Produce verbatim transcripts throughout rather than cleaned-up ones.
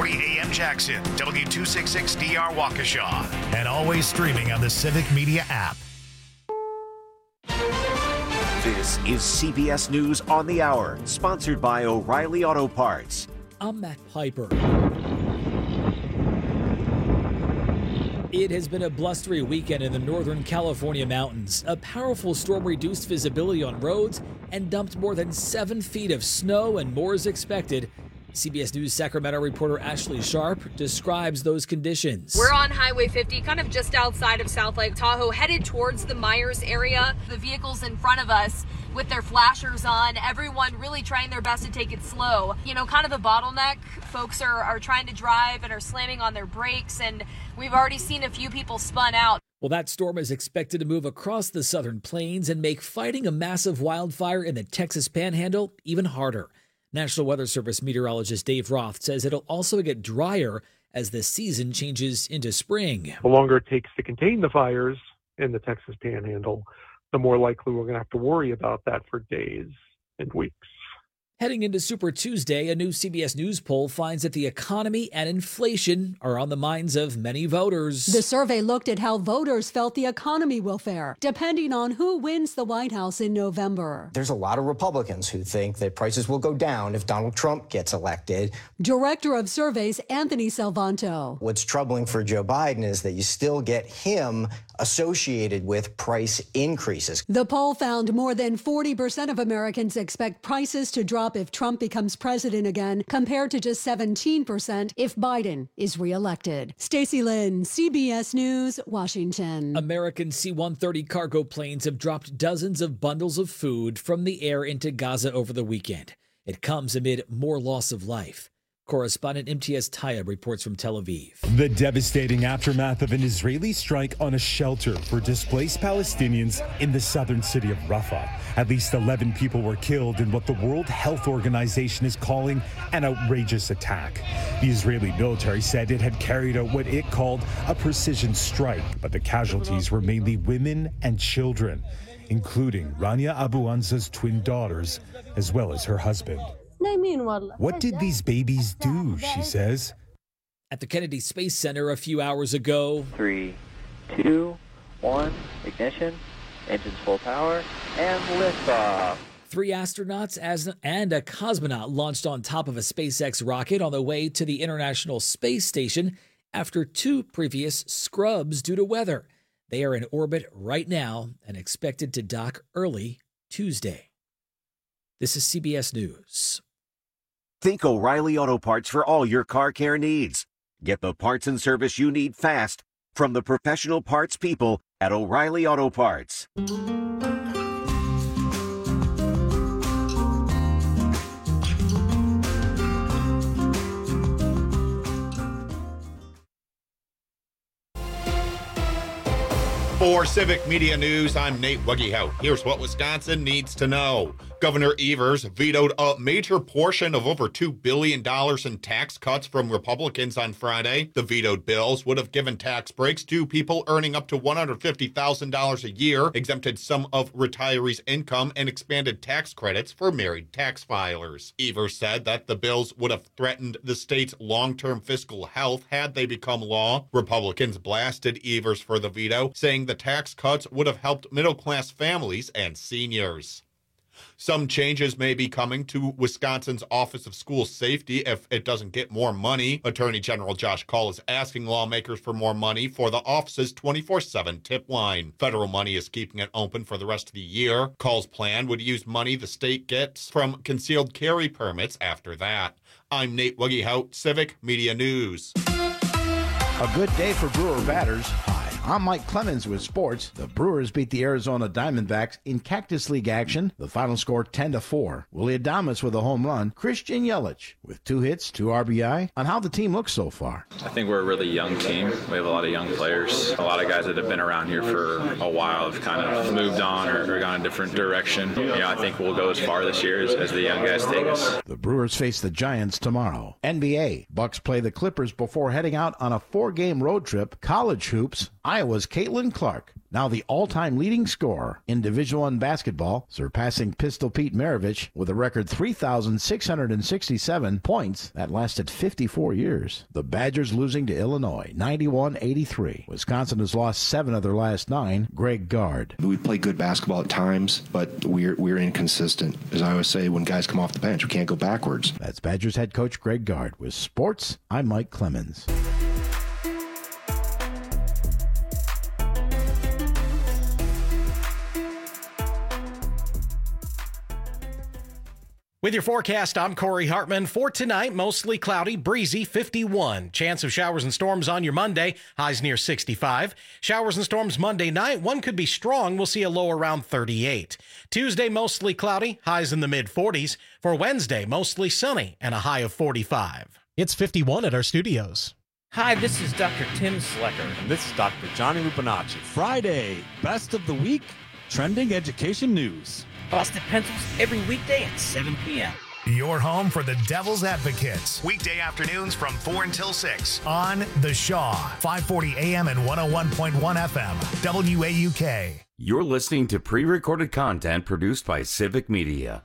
forty A M Jackson, W two sixty-six D R Waukesha, and always streaming on the Civic Media app. This is C B S News on the Hour, sponsored by O'Reilly Auto Parts. I'm Matt Piper. It has been a blustery weekend in the Northern California mountains. A powerful storm reduced visibility on roads and dumped more than seven feet of snow, and more is expected. C B S News Sacramento reporter Ashley Sharp describes those conditions. We're on Highway fifty, kind of just outside of South Lake Tahoe, headed towards the Myers area. The vehicles in front of us with their flashers on, everyone really trying their best to take it slow. You know, kind of a bottleneck. Folks are, are trying to drive and are slamming on their brakes, and we've already seen a few people spun out. Well, that storm is expected to move across the southern plains and make fighting a massive wildfire in the Texas Panhandle even harder. National Weather Service meteorologist Dave Roth says it'll also get drier as the season changes into spring. The longer it takes to contain the fires in the Texas Panhandle, the more likely we're going to have to worry about that for days and weeks. Heading into Super Tuesday, a new C B S News poll finds that the economy and inflation are on the minds of many voters. The survey looked at how voters felt the economy will fare, depending on who wins the White House in November. There's a lot of Republicans who think that prices will go down if Donald Trump gets elected. Director of Surveys Anthony Salvanto. What's troubling for Joe Biden is that you still get him associated with price increases. The poll found more than forty percent of Americans expect prices to drop if Trump becomes president again, compared to just seventeen percent if Biden is reelected. Stacey Lynn, C B S News, Washington. American C one thirty cargo planes have dropped dozens of bundles of food from the air into Gaza over the weekend. It comes amid more loss of life. Correspondent Imtiaz Tayeb reports from Tel Aviv. The devastating aftermath of an Israeli strike on a shelter for displaced Palestinians in the southern city of Rafah. At least eleven people were killed in what the World Health Organization is calling an outrageous attack. The Israeli military said it had carried out what it called a precision strike, but the casualties were mainly women and children, including Rania Abu Anza's twin daughters, as well as her husband. What did these babies do, she says? At the Kennedy Space Center a few hours ago. Three, two, one, ignition, engines full power, and liftoff. Three astronauts as, and a cosmonaut launched on top of a SpaceX rocket on the way to the International Space Station after two previous scrubs due to weather. They are in orbit right now and expected to dock early Tuesday. This is C B S News. Think O'Reilly Auto Parts for all your car care needs. Get the parts and service you need fast from the professional parts people at O'Reilly Auto Parts. For Civic Media News, I'm Nate Wuggyhout. Here's what Wisconsin needs to know. Governor Evers vetoed a major portion of over two billion dollars in tax cuts from Republicans on Friday. The vetoed bills would have given tax breaks to people earning up to one hundred fifty thousand dollars a year, exempted some of retirees' income, and expanded tax credits for married tax filers. Evers said that the bills would have threatened the state's long-term fiscal health had they become law. Republicans blasted Evers for the veto, saying the tax cuts would have helped middle-class families and seniors. Some changes may be coming to Wisconsin's Office of School Safety if it doesn't get more money. Attorney General Josh Kaul is asking lawmakers for more money for the office's twenty-four seven tip line. Federal money is keeping it open for the rest of the year. Kaul's plan would use money the state gets from concealed carry permits after that. I'm Nate Wuggyhout, Civic Media News. A good day for Brewer batters. Hi, I'm Mike Clemens with sports. The Brewers beat the Arizona Diamondbacks in Cactus League action. The final score ten to four. Willie Adames with a home run. Christian Yelich with two hits, two R B I. On how the team looks so far. I think we're a really young team. We have a lot of young players. A lot of guys that have been around here for a while have kind of moved on or, or gone a different direction. You know, I think we'll go as far this year as, as the young guys take us. The Brewers face the Giants tomorrow. N B A. Bucks play the Clippers before heading out on a four-game road trip. College hoops. Iowa's Caitlin Clark, now the all-time leading scorer in Division One basketball, surpassing Pistol Pete Maravich with a record three thousand six hundred sixty-seven points that lasted fifty-four years. The Badgers losing to Illinois, ninety-one eighty-three. Wisconsin has lost seven of their last nine. Greg Gard. We play good basketball at times, but we're we're inconsistent. As I always say, when guys come off the bench, we can't go backwards. That's Badgers head coach Greg Gard. With sports, I'm Mike Clemens. With your forecast, I'm Corey Hartman. For tonight, mostly cloudy, breezy, fifty-one. Chance of showers and storms on your Monday, highs near sixty-five. Showers and storms Monday night, one could be strong. We'll see a low around thirty-eight. Tuesday, mostly cloudy, highs in the mid-forties. For Wednesday, mostly sunny and a high of forty-five. It's fifty-one at our studios. Hi, this is Doctor Tim Slecker. And this is Doctor Johnny Lupinacci. Friday, best of the week, trending education news. Boston Pencils every weekday at seven p.m. Your home for the Devil's Advocates. Weekday afternoons from four until six on The Shaw, five forty a.m. and one oh one point one F M, W A U K. You're listening to pre-recorded content produced by Civic Media.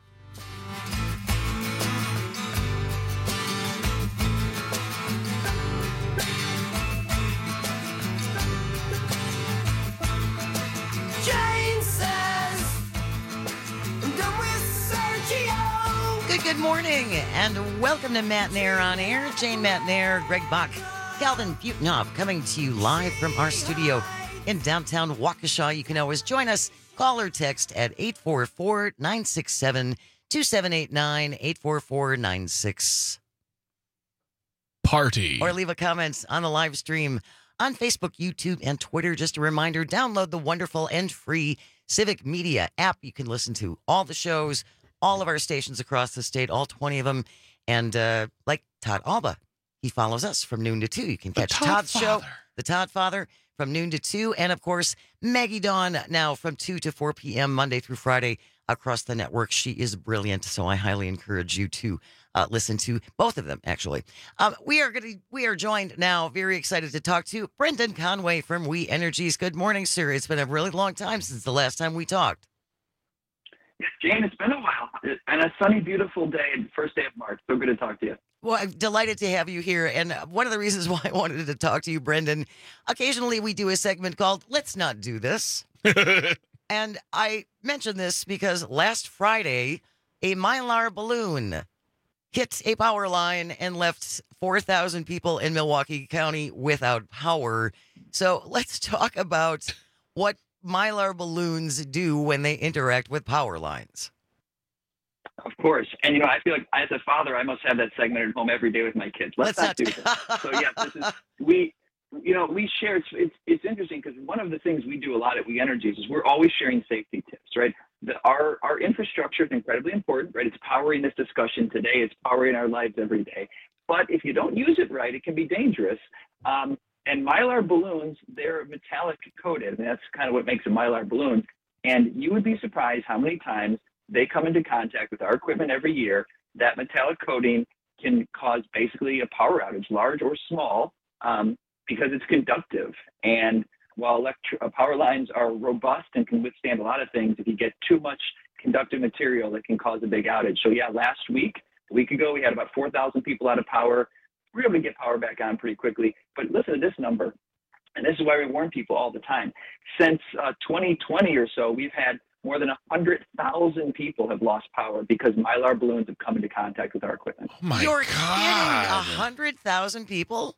Good morning, and welcome to Matt Nair on Air. Jane Matt Nair, Greg Bach, Calvin Butenhoff coming to you live from our studio in downtown Waukesha. You can always join us. Call or text at eight four four, nine six seven, two seven eight nine, eight four four, nine six. Party. Or leave a comment on the live stream on Facebook, YouTube, and Twitter. Just a reminder, download the wonderful and free Civic Media app. You can listen to all the shows, all of our stations across the state, all twenty of them. And uh, like Todd Alba, he follows us from noon to two. You can catch Todd's show, The Todd Father, from noon to two. And, of course, Maggie Dawn now from two to four p.m. Monday through Friday across the network. She is brilliant, so I highly encourage you to uh, listen to both of them, actually. Um, we are gonna, we are joined now, very excited to talk to Brendan Conway from We Energies. Good morning, sir. It's been a really long time since the last time we talked. Jane, it's been a while, and a sunny, beautiful day, first day of March. So good to talk to you. Well, I'm delighted to have you here. And one of the reasons why I wanted to talk to you, Brendan, occasionally we do a segment called Let's Not Do This. And I mention this because last Friday, a Mylar balloon hit a power line and left four thousand people in Milwaukee County without power. So let's talk about what Mylar balloons do when they interact with power lines. Of course. And, you know, I feel like as a father, I must have that segment at home every day with my kids. Let's, Let's not, not do this. So, yeah, this is, we, you know, we share, it's, it's, it's interesting because one of the things we do a lot at We Energies is we're always sharing safety tips, right? The, our, our infrastructure is incredibly important, right? It's powering this discussion today. It's powering our lives every day. But if you don't use it right, it can be dangerous. Um, And Mylar balloons, they're metallic coated. And that's kind of what makes a Mylar balloon. And you would be surprised how many times they come into contact with our equipment every year. That metallic coating can cause basically a power outage, large or small, um, because it's conductive. And while electric power lines are robust and can withstand a lot of things, if you get too much conductive material, it can cause a big outage. So yeah, last week, a week ago, we had about four thousand people out of power. We're able to get power back on pretty quickly. But listen to this number, and this is why we warn people all the time. Since uh, twenty twenty or so, we've had more than one hundred thousand people have lost power because Mylar balloons have come into contact with our equipment. Oh my You're God. kidding? one hundred thousand people?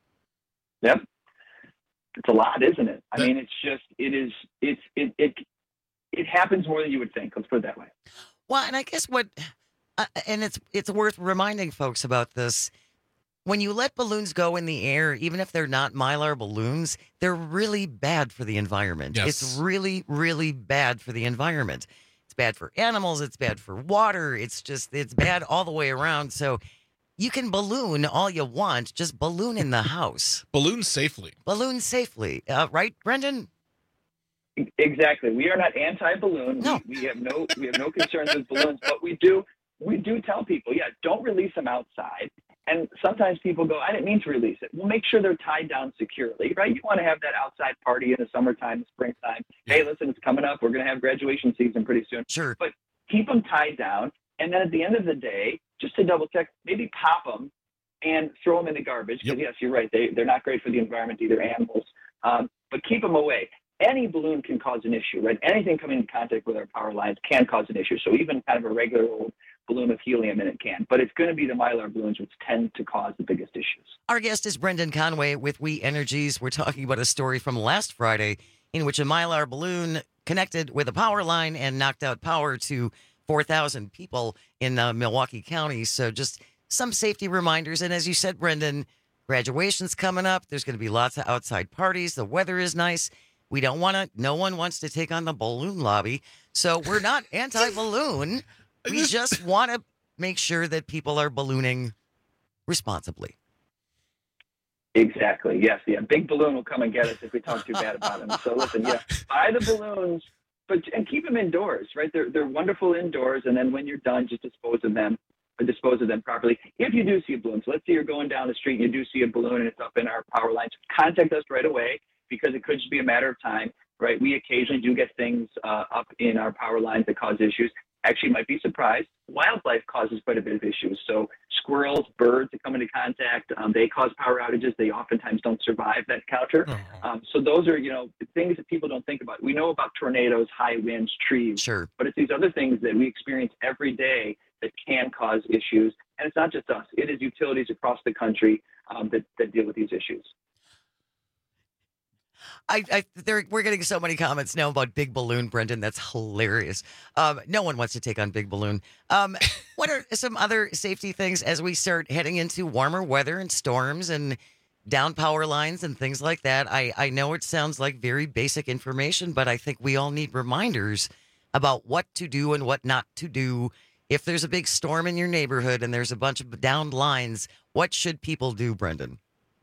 Yep. It's a lot, isn't it? I mean, it's just, it is, it's, it, it, it happens more than you would think. Let's put it that way. Well, and I guess what, uh, and it's it's worth reminding folks about this. When you let balloons go in the air, even if they're not Mylar balloons, they're really bad for the environment. Yes. It's really, really bad for the environment. It's bad for animals. It's bad for water. It's just, it's bad all the way around. So you can balloon all you want. Just balloon in the house. Balloon safely. Balloon safely. Uh, right, Brendan? Exactly. We are not anti-balloon. No. We, we have no, we have no concerns with balloons, but we do, we do tell people, yeah, don't release them outside. And sometimes people go, I didn't mean to release it. Well, make sure they're tied down securely, right? You want to have that outside party in the summertime, the springtime. Hey, listen, it's coming up. We're going to have graduation season pretty soon. Sure. But keep them tied down. And then at the end of the day, just to double check, maybe pop them and throw them in the garbage. Because, yep. yes, you're right. They, they're not great for the environment, either animals. Um, but keep them away. Any balloon can cause an issue, right? Anything coming in contact with our power lines can cause an issue. So even kind of a regular old balloon with helium in it can. But it's going to be the Mylar balloons which tend to cause the biggest issues. Our guest is Brendan Conway with We Energies. We're talking about a story from last Friday in which a Mylar balloon connected with a power line and knocked out power to four thousand people in uh, Milwaukee County. So just some safety reminders. And as you said, Brendan, graduation's coming up. There's going to be lots of outside parties. The weather is nice. We don't want to, no one wants to take on the balloon lobby. So we're not anti-balloon. We just want to make sure that people are ballooning responsibly. Exactly. Yes. Yeah. Big balloon will come and get us if we talk too bad about them. So listen, yeah, buy the balloons, but and keep them indoors, right? They're they're wonderful indoors, and then when you're done, just dispose of them, or dispose of them properly. If you do see a balloon, so let's say you're going down the street and you do see a balloon and it's up in our power lines, contact us right away because it could just be a matter of time, right? We occasionally do get things uh, up in our power lines that cause issues. Actually, you might be surprised. Wildlife causes quite a bit of issues. So squirrels, birds that come into contact, um, they cause power outages. They oftentimes don't survive that counter. Oh. Um, so those are, you know, things that people don't think about. We know about tornadoes, high winds, trees. Sure. But it's these other things that we experience every day that can cause issues. And it's not just us. It is utilities across the country um, that, that deal with these issues. I, I we're getting so many comments now about Big Balloon, Brendan. That's hilarious. Um, no one wants to take on Big Balloon. Um, what are some other safety things as we start heading into warmer weather and storms and down power lines and things like that? I, I know it sounds like very basic information, but I think we all need reminders about what to do and what not to do. If there's a big storm in your neighborhood and there's a bunch of downed lines, what should people do, Brendan?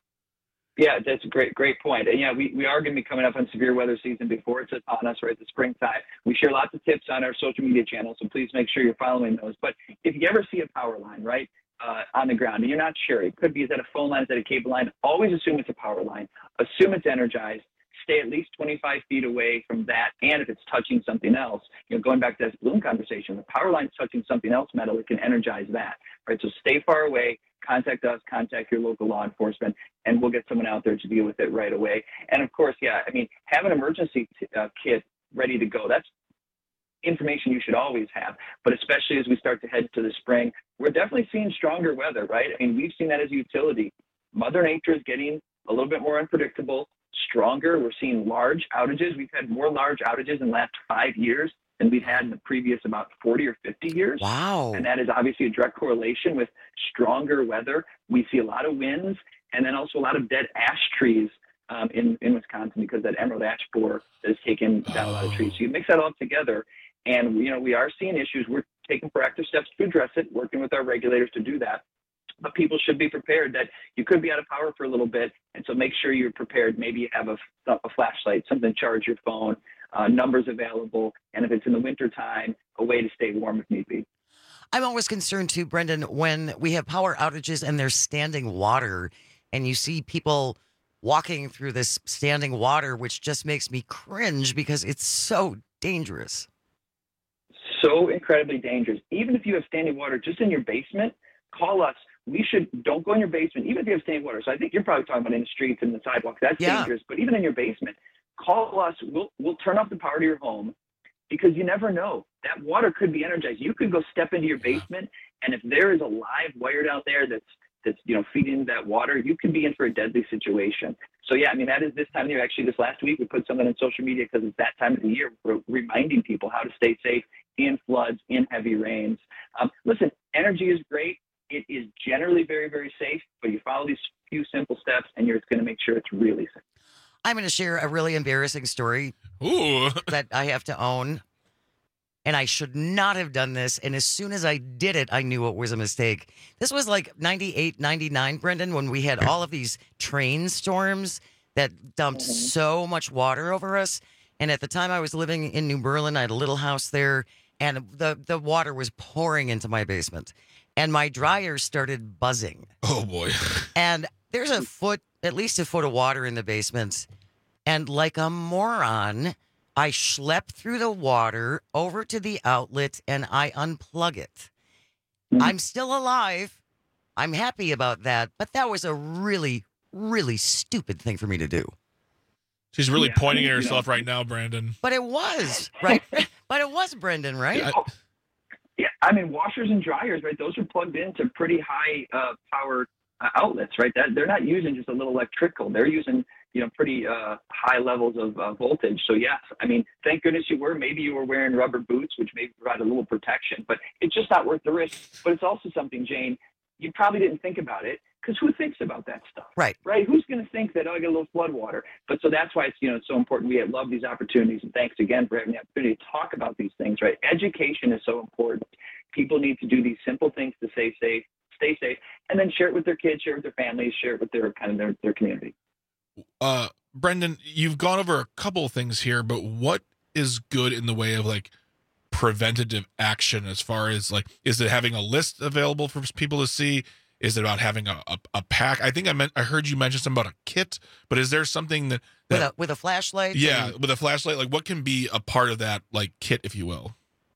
Yeah, that's a great, great point. And yeah, we, we are going to be coming up on severe weather season before it's upon us, right? The springtime. We share lots of tips on our social media channels, so please make sure you're following those. But if you ever see a power line, right, uh, on the ground, and you're not sure, it could be is that a phone line, is that a cable line? Always assume it's a power line. Assume it's energized. Stay at least twenty-five feet away from that. And if it's touching something else, you know, going back to that balloon conversation, the power line's touching something else metal, it can energize that, right? So stay far away. Contact us, contact your local law enforcement, and we'll get someone out there to deal with it right away. And of course, yeah, I mean, have an emergency t- uh, kit ready to go. That's information you should always have, but especially as we start to head to the spring, we're definitely seeing stronger weather, right? I mean, we've seen that as a utility. Mother Nature is getting a little bit more unpredictable, stronger. We're seeing large outages. We've had more large outages in the last five years than we've had in the previous about forty or fifty years. Wow. And that is obviously a direct correlation with stronger weather. We see a lot of winds and then also a lot of dead ash trees um, in, in Wisconsin because that emerald ash borer has taken down a lot of trees. So you mix that all together and, you know, we are seeing issues. We're taking proactive steps to address it, working with our regulators to do that. But people should be prepared that you could be out of power for a little bit. And so make sure you're prepared. Maybe you have a, a flashlight, something to charge your phone, uh, numbers available. And if it's in the wintertime, a way to stay warm if need be. I'm always concerned too, Brendan, when we have power outages and there's standing water and you see people walking through this standing water, which just makes me cringe because it's so dangerous. So incredibly dangerous. Even if you have standing water just in your basement, call us. We should, don't go in your basement, even if you have standing water. So I think you're probably talking about in the streets and the sidewalks. That's yeah. dangerous. But even in your basement, call us. We'll we'll turn off the power to your home because you never know. That water could be energized. You could go step into your basement, and if there is a live wire down there that's that's you know feeding that water, you could be in for a deadly situation. So yeah, I mean that is this time of year. Actually, this last week we put something on social media because it's that time of the year. We're reminding people how to stay safe in floods, in heavy rains. Um, listen, energy is great. It is generally very, very safe, but you follow these few simple steps and you're going to make sure it's really safe. I'm going to share a really embarrassing story Ooh. that I have to own. And I should not have done this. And as soon as I did it, I knew it was a mistake. This was like ninety-eight, ninety-nine, Brendan, when we had all of these train storms that dumped mm-hmm. so much water over us. And at the time I was living in New Berlin, I had a little house there, and the, the water was pouring into my basement. and my dryer started buzzing. Oh, boy. And there's a foot, at least a foot of water in the basement. And like a moron, I schlep through the water over to the outlet and I unplug it. Mm-hmm. I'm still alive. I'm happy about that. But that was a really, really stupid thing for me to do. She's really Yeah, pointing I mean, at herself you know, right now, Brandon. But it was, right? But it was, Brendan, right? Yeah, Oh, yeah, I mean, washers and dryers, right? Those are plugged into pretty high uh, power uh, outlets, right? That they're not using just a little electrical. They're using, you know, pretty uh, high levels of uh, voltage. So yes, I mean, thank goodness you were. Maybe you were wearing rubber boots, which may provide a little protection, but it's just not worth the risk. But it's also something, Jane, you probably didn't think about it, because who thinks about that stuff? Right. Right. Who's going to think that, oh, I get a little flood water? But so that's why it's, you know, it's so important. We love these opportunities. And thanks again for having the opportunity to talk about these things, right? Education is so important. People need to do these simple things to stay safe, stay safe, and then share it with their kids, share it with their families, share it with their kind of their, their community. Uh, Brendan, you've gone over a couple of things here, but what is good in the way of like preventative action as far as like, is it having a list available for people to see? Is it about having a, a, a pack? I think I meant I heard you mention something about a kit, but is there something that, that With a, with a flashlight? yeah, and- with a flashlight, like what can be a part of that like kit, if you will?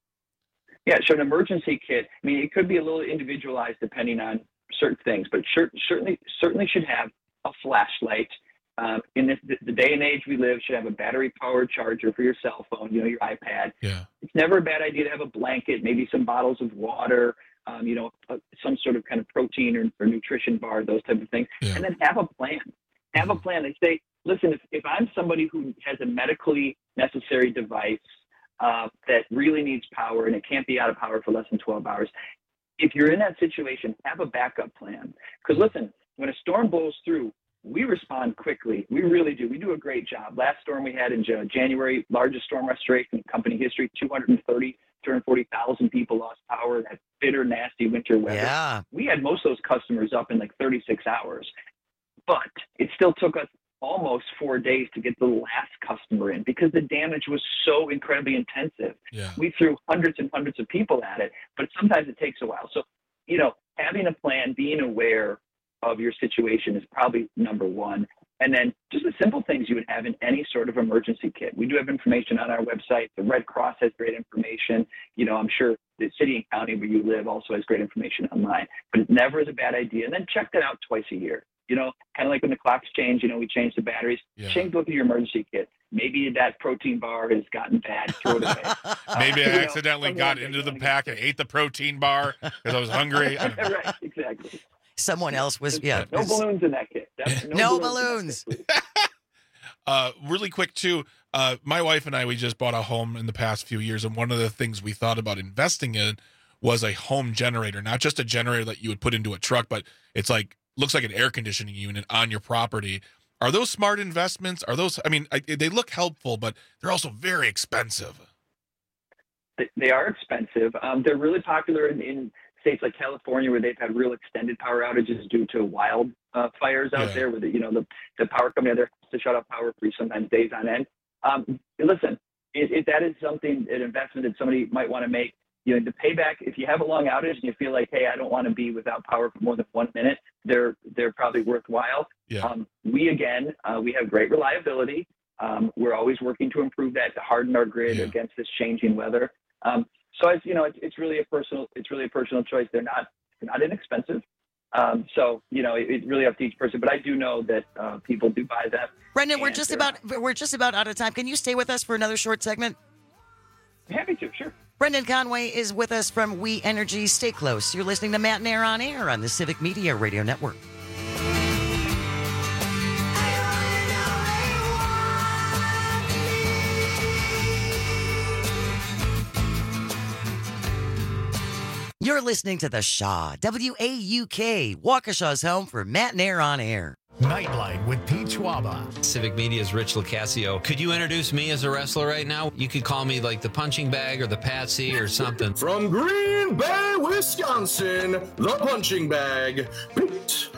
Yeah, so an emergency kit, I mean, it could be a little individualized depending on certain things, but sure, certainly certainly should have a flashlight. Um, in this, the day and age we live, should have a battery-powered charger for your cell phone, you know, your iPad. Yeah. It's never a bad idea to have a blanket, maybe some bottles of water, um, you know, uh, some sort of kind of protein or, or nutrition bar, those type of things, Yeah. and then have a plan. Have a plan. They say, listen, if, if I'm somebody who has a medically necessary device uh, that really needs power and it can't be out of power for less than twelve hours, if you're in that situation, have a backup plan. Because listen, when a storm blows through, we respond quickly. We really do. We do a great job. Last storm we had in January, largest storm restoration in company history, two hundred thirty, two hundred forty thousand people lost power, that bitter, nasty winter weather. Yeah. We had most of those customers up in like thirty-six hours. But it still took us almost four days to get the last customer in because the damage was so incredibly intensive. Yeah. We threw hundreds and hundreds of people at it, but sometimes it takes a while. So, you know, having a plan, being aware of your situation is probably number one. And then just the simple things you would have in any sort of emergency kit. We do have information on our website. The Red Cross has great information. You know, I'm sure the city and county where you live also has great information online, but it never is a bad idea. And then check that out twice a year. You know, kind of like when the clocks change, you know, we change the batteries. Yeah. Change, look at your emergency kit. Maybe that protein bar has gotten bad, throw it away. Maybe I You know, accidentally something got like into that. the pack and ate the protein bar because I was hungry. I don't know. Right, exactly. Someone else was, yeah. No balloons in that kit. That's, No balloons. in that balloons. kit, Uh, really quick too. Uh, my wife and I, we just bought a home in the past few years, and one of the things we thought about investing in was a home generator, not just a generator that you would put into a truck, but it's like looks like an air conditioning unit on your property. Are those smart investments? Are those? I mean, I, they look helpful, but they're also very expensive. They, they are expensive. Um, they're really popular in, in states like California, where they've had real extended power outages due to wild uh, fires out Yeah. there, where the, you know the, the power company out there has to shut off power for sometimes days on end. Um, listen, if, if that is something, an investment that somebody might want to make, you know, the payback, if you have a long outage and you feel like, hey, I don't want to be without power for more than one minute, they're they're probably worthwhile. Yeah. Um, we, again, uh, we have great reliability. Um, we're always working to improve that, to harden our grid Yeah. against this changing weather. Um, so it's, you know, it's, it's really a personal, it's really a personal choice. They're not, they're not inexpensive. Um, so, you know, it, it's really up to each person, but I do know that uh, people do buy them. Brendan, we're And just they're- about we're just about out of time. Can you stay with us for another short segment? Happy to, sure. Brendan Conway is with us from We Energy. Stay close. You're listening to Matt and Air on Air on the Civic Media Radio Network. You're listening to The Shaw, W A U K, Waukesha's home for Matt and Air on Air. Nightlight with Pete Schwaba. Civic Media's Rich Locascio. Could you introduce me as a wrestler right now? You could call me like the punching bag or the patsy or something. From Green Bay, Wisconsin, the punching bag, Pete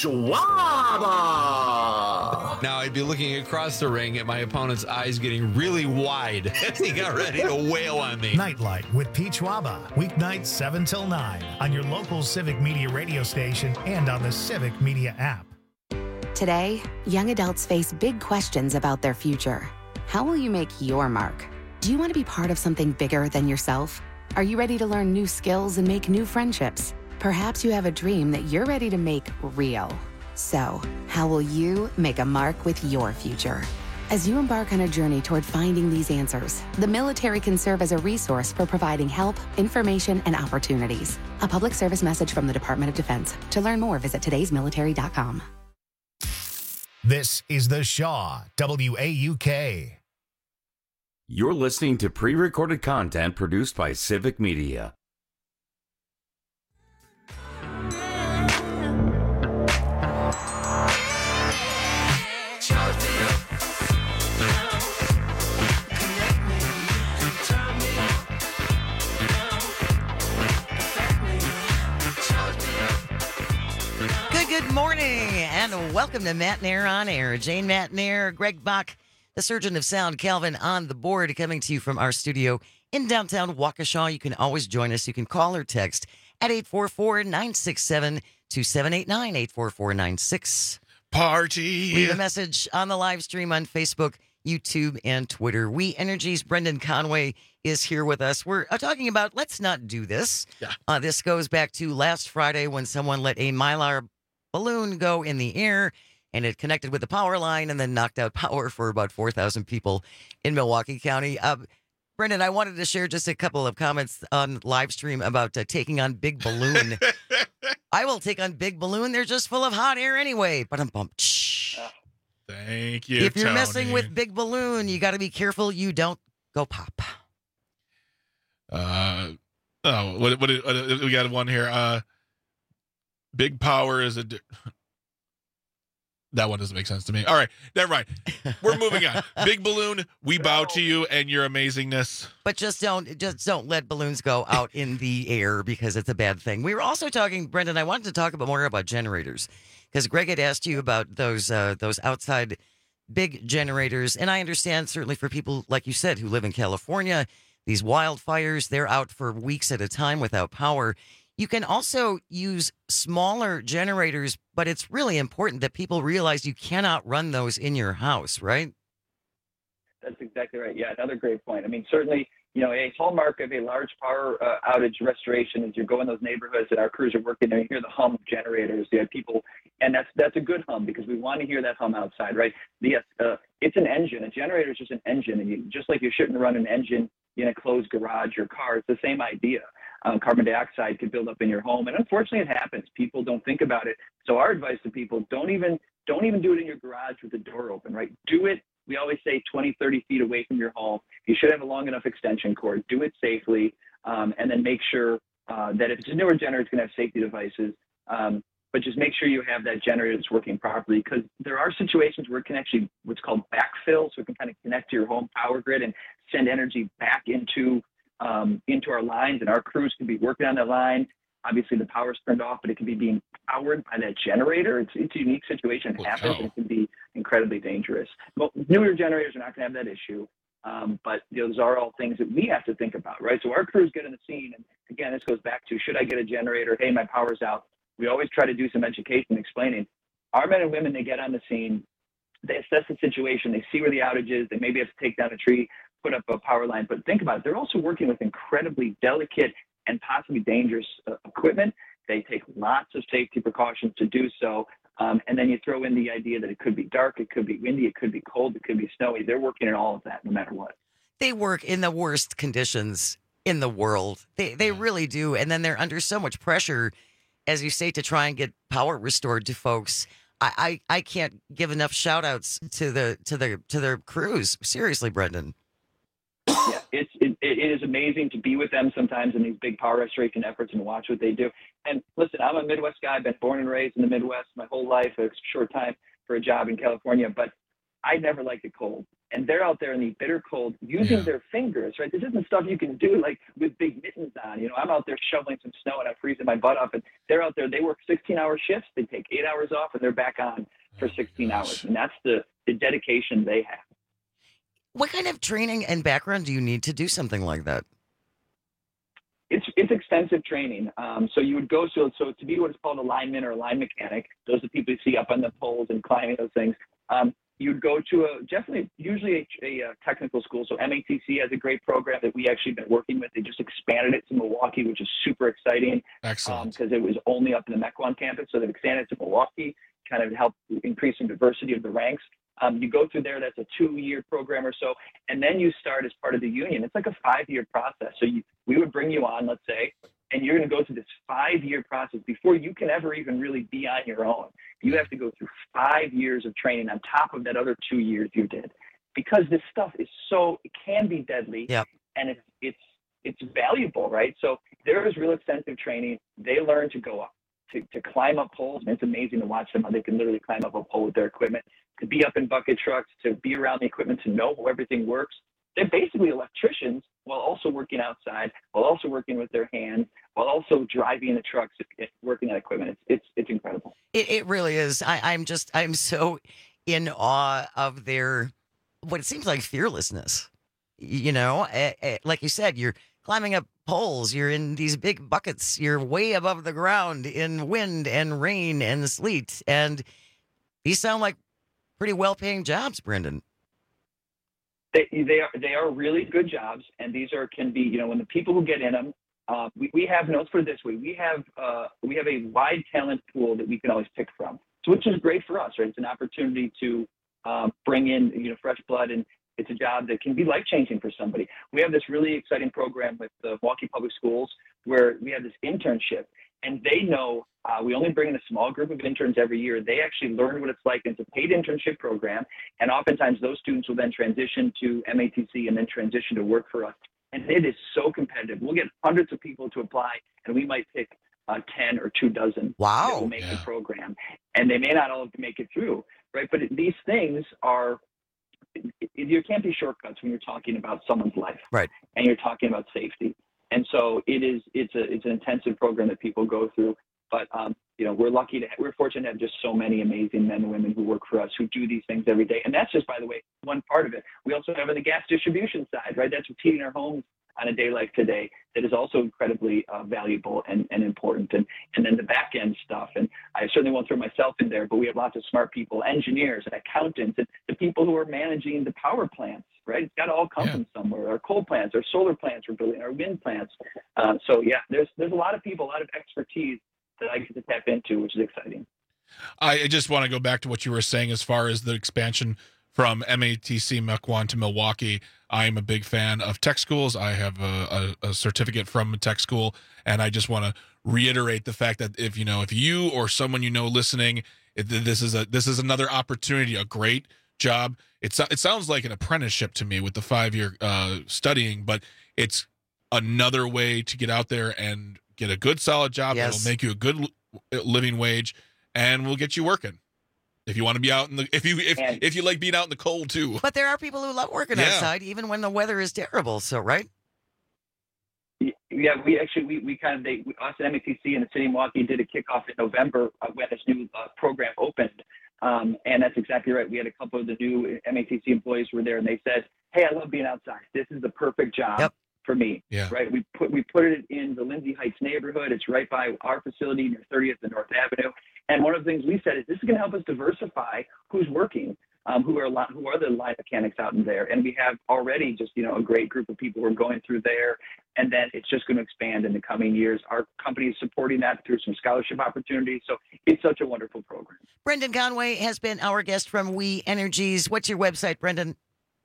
Schwaba. Now I'd be looking across the ring at my opponent's eyes getting really wide as he got ready to wail on me. Nightlight with Pete Schwaba. Weeknights seven till nine on your local Civic Media radio station and on the Civic Media app. Today, young adults face big questions about their future. How will you make your mark? Do you want to be part of something bigger than yourself? Are you ready to learn new skills and make new friendships? Perhaps you have a dream that you're ready to make real. So, how will you make a mark with your future? As you embark on a journey toward finding these answers, the military can serve as a resource for providing help, information, and opportunities. A public service message from the Department of Defense. To learn more, visit todays military dot com. This is The Shaw, W A U K. You're listening to pre-recorded content produced by Civic Media. Good morning, and welcome to Matt Nair on Air. Jane Matt Nair, Greg Bach, the surgeon of sound, Calvin on the board, coming to you from our studio in downtown Waukesha. You can always join us. You can call or text at eight four four, nine six seven, two seven eight nine, eight four four nine six. Party. Leave a message on the live stream on Facebook, YouTube, and Twitter. We Energy's Brendan Conway is here with us. We're uh, talking about let's not do this. Yeah. Uh, this goes back to last Friday when someone let a Mylar balloon go in the air, and it connected with the power line and then knocked out power for about four thousand people in Milwaukee County. Uh, Brendan, I wanted to share just a couple of comments on live stream about uh, taking on Big Balloon. I will take on Big Balloon. They're just full of hot air anyway. But I'm bumped. Thank you, If you're Tony. messing with Big Balloon, you got to be careful you don't go pop. Uh, oh, what, what, what, we got one here. Uh, Big power is a. Di- that one doesn't make sense to me. All right, never mind. We're moving on. Big Balloon, we bow to you and your amazingness. But just don't, just don't let balloons go out in the air because it's a bad thing. We were also talking, Brendan. I wanted to talk about more about generators because Greg had asked you about those uh, those outside big generators, and I understand certainly for people like you said who live in California, these wildfires, they're out for weeks at a time without power. You can also use smaller generators, but it's really important that people realize you cannot run those in your house, right? That's exactly right. Yeah, another great point. I mean, certainly, you know, a hallmark of a large power uh, outage restoration is you go in those neighborhoods and our crews are working and you hear the hum of generators. You have people, and that's that's a good hum because we want to hear that hum outside, right? Yes, uh, it's an engine. A generator is just an engine, and you, just like you shouldn't run an engine in a closed garage or car, it's the same idea. Um, carbon dioxide could build up in your home, and unfortunately, it happens. People don't think about it. So our advice to people: don't even don't even do it in your garage with the door open, right? Do it. We always say twenty, thirty feet away from your home. You should have a long enough extension cord. Do it safely, um, and then make sure uh, that if it's a newer generator, it's going to have safety devices. Um, but just make sure you have that generator that's working properly, because there are situations where it can actually what's called backfill, so it can kind of connect to your home power grid and send energy back into um, into our lines, and our crews can be working on that line. Obviously, the power's turned off, but it can be being powered by that generator. It's, it's a unique situation. It happens, and it can be incredibly dangerous. Well, newer generators are not going to have that issue, um, but you know, those are all things that we have to think about, right? So our crews get in the scene, and again, this goes back to, should I get a generator? Hey, my power's out. We always try to do some education explaining. Our men and women, they get on the scene, they assess the situation, they see where the outage is, they maybe have to take down a tree, put up a power line, but think about it. They're also working with incredibly delicate and possibly dangerous uh, equipment. They take lots of safety precautions to do so. Um, and then you throw in the idea that it could be dark, it could be windy, it could be cold, it could be snowy. They're working in all of that no matter what. They work in the worst conditions in the world. They they really do. And then they're under so much pressure, as you say, to try and get power restored to folks. I, I, I can't give enough shout outs to the to the to their crews. Seriously, Brendan. Yeah, it's it, it is amazing to be with them sometimes in these big power restoration efforts and watch what they do. And listen, I'm a Midwest guy. I've been born and raised in the Midwest my whole life, a short time for a job in California, but I never liked it cold. And they're out there in the bitter cold using Yeah. their fingers, right? This isn't stuff you can do like with big mittens on. You know, I'm out there shoveling some snow and I'm freezing my butt off, and they're out there, they work sixteen hour shifts. They take eight hours off and they're back on for sixteen hours. And that's the, the dedication they have. What kind of training and background do you need to do something like that? It's it's extensive training. Um, so you would go so so to be what is called a lineman or a line mechanic. Those are the people you see up on the poles and climbing those things. Um, you'd go to a definitely usually a, a, a technical school. So M A T C has a great program that we actually been working with. They just expanded it to Milwaukee, which is super exciting. Excellent. Because um, it was only up in the Mequon campus, so they've expanded to Milwaukee, kind of help increase some diversity of the ranks. Um, you go through there, that's a two-year program or so, and then you start as part of the union. It's like a five-year process. So you, we would bring you on, let's say, and you're going to go through this five-year process before you can ever even really be on your own. You have to go through five years of training on top of that other two years you did, because this stuff is so, it can be deadly, yep. and it's, it's, it's valuable, right? So there is real extensive training. They learn to go up, to, to climb up poles. And it's amazing to watch them how they can literally climb up a pole with their equipment, to be up in bucket trucks, to be around the equipment, to know how everything works. They're basically electricians while also working outside, while also working with their hands, while also driving the trucks, working on equipment. It's it's, it's incredible. It, it really is. I, I'm just, I'm so in awe of their, what it seems like fearlessness. You know, eh, eh, like you said, you're climbing up poles, you're in these big buckets, you're way above the ground in wind and rain and sleet. And these sound like pretty well-paying jobs, Brendan. They they are they are really good jobs, and these are can be, you know, when the people who get in them, uh, we we have notes for it this way. We have uh, we have a wide talent pool that we can always pick from, so which is great for us, right? It's an opportunity to um, bring in, you know, fresh blood, and it's a job that can be life-changing for somebody. We have this really exciting program with the Milwaukee Public Schools where we have this internship, and they know uh, we only bring in a small group of interns every year. They actually learn what it's like. It's a paid internship program, and oftentimes those students will then transition to M A T C and then transition to work for us. And it is so competitive. We'll get hundreds of people to apply, and we might pick uh, ten or two dozen wow. that will make yeah. the program. And they may not all make it through, right? But it, these things are, it, it, there can't be shortcuts when you're talking about someone's life, right? And you're talking about safety. And so it is. It's a. It's an intensive program that people go through. But um, you know, we're lucky to. We're fortunate to have just so many amazing men and women who work for us who do these things every day. And that's just, by the way, one part of it. We also have on the gas distribution side, right? That's what's heating our homes on a day like today. That is also incredibly uh, valuable and, and important. And and then the back end stuff. And I certainly won't throw myself in there, but we have lots of smart people, engineers and accountants, and the people who are managing the power plants. Right, it's got to all come yeah. from somewhere. Our coal plants, our solar plants, we're building our wind plants. Uh, so yeah, there's there's a lot of people, a lot of expertise that I get to tap into, which is exciting. I just want to go back to what you were saying as far as the expansion from M A T C Mequon to Milwaukee. I'm a big fan of tech schools. I have a, a, a certificate from a tech school, and I just want to reiterate the fact that if you know, if you or someone you know listening, if this is a this is another opportunity, a great job. It's it sounds like an apprenticeship to me with the five year uh, studying, but it's another way to get out there and get a good solid job yes. that'll make you a good living wage, and will get you working. If you want to be out in the, if you if and, if you like being out in the cold too. But there are people who love working yeah. outside, even when the weather is terrible. So right. Yeah, we actually we, we kind of they us at M A T C and the city of Milwaukee did a kickoff in November uh, when this new uh, program opened. Um, and that's exactly right. We had a couple of the new M A T C employees who were there, and they said, "Hey, I love being outside. This is the perfect job yep. for me." Yeah. Right. We put we put it in the Lindsay Heights neighborhood. It's right by our facility near thirtieth and North Avenue. And one of the things we said is this is going to help us diversify who's working, um, who are who are the line mechanics out in there. And we have already just you know a great group of people who are going through there. And then it's just going to expand in the coming years. Our company is supporting that through some scholarship opportunities. So it's such a wonderful program. Brendan Conway has been our guest from We Energies. What's your website, Brendan?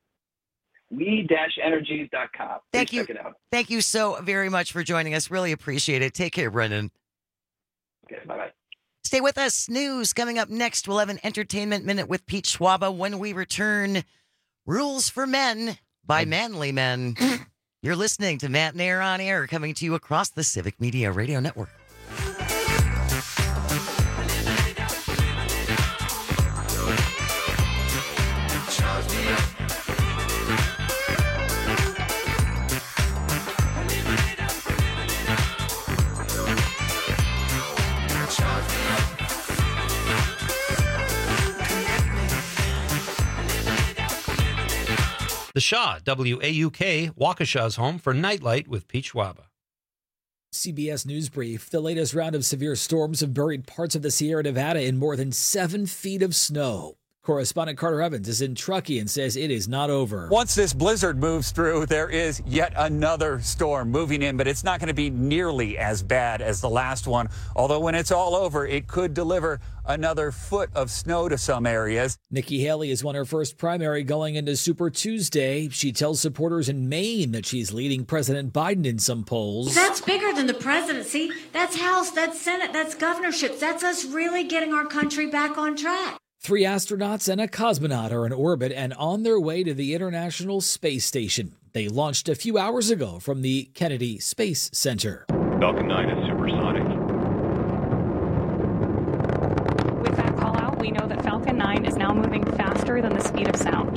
we dash energies dot com. Thank Please you. Check it out. Thank you so very much for joining us. Really appreciate it. Take care, Brendan. Okay, bye-bye. Stay with us. News coming up next. We'll have an entertainment minute with Pete Schwaba. When we return, Rules for Men by Manly Men. You're listening to Matt and Air on Air, coming to you across the Civic Media Radio Network. The Shaw, W A U K, Waukesha's home for Nightlight with Pete Schwaba. C B S News Brief. The latest round of severe storms have buried parts of the Sierra Nevada in more than seven feet of snow. Correspondent Carter Evans is in Truckee and says it is not over. Once this blizzard moves through, there is yet another storm moving in, but it's not going to be nearly as bad as the last one. Although when it's all over, it could deliver another foot of snow to some areas. Nikki Haley has won her first primary going into Super Tuesday. She tells supporters in Maine that she's leading President Biden in some polls. That's bigger than the presidency. That's House, that's Senate, that's governorships. That's us really getting our country back on track. Three astronauts and a cosmonaut are in orbit and on their way to the International Space Station. They launched a few hours ago from the Kennedy Space Center. Falcon nine is supersonic. With that call out, we know that Falcon nine is now moving faster than the speed of sound.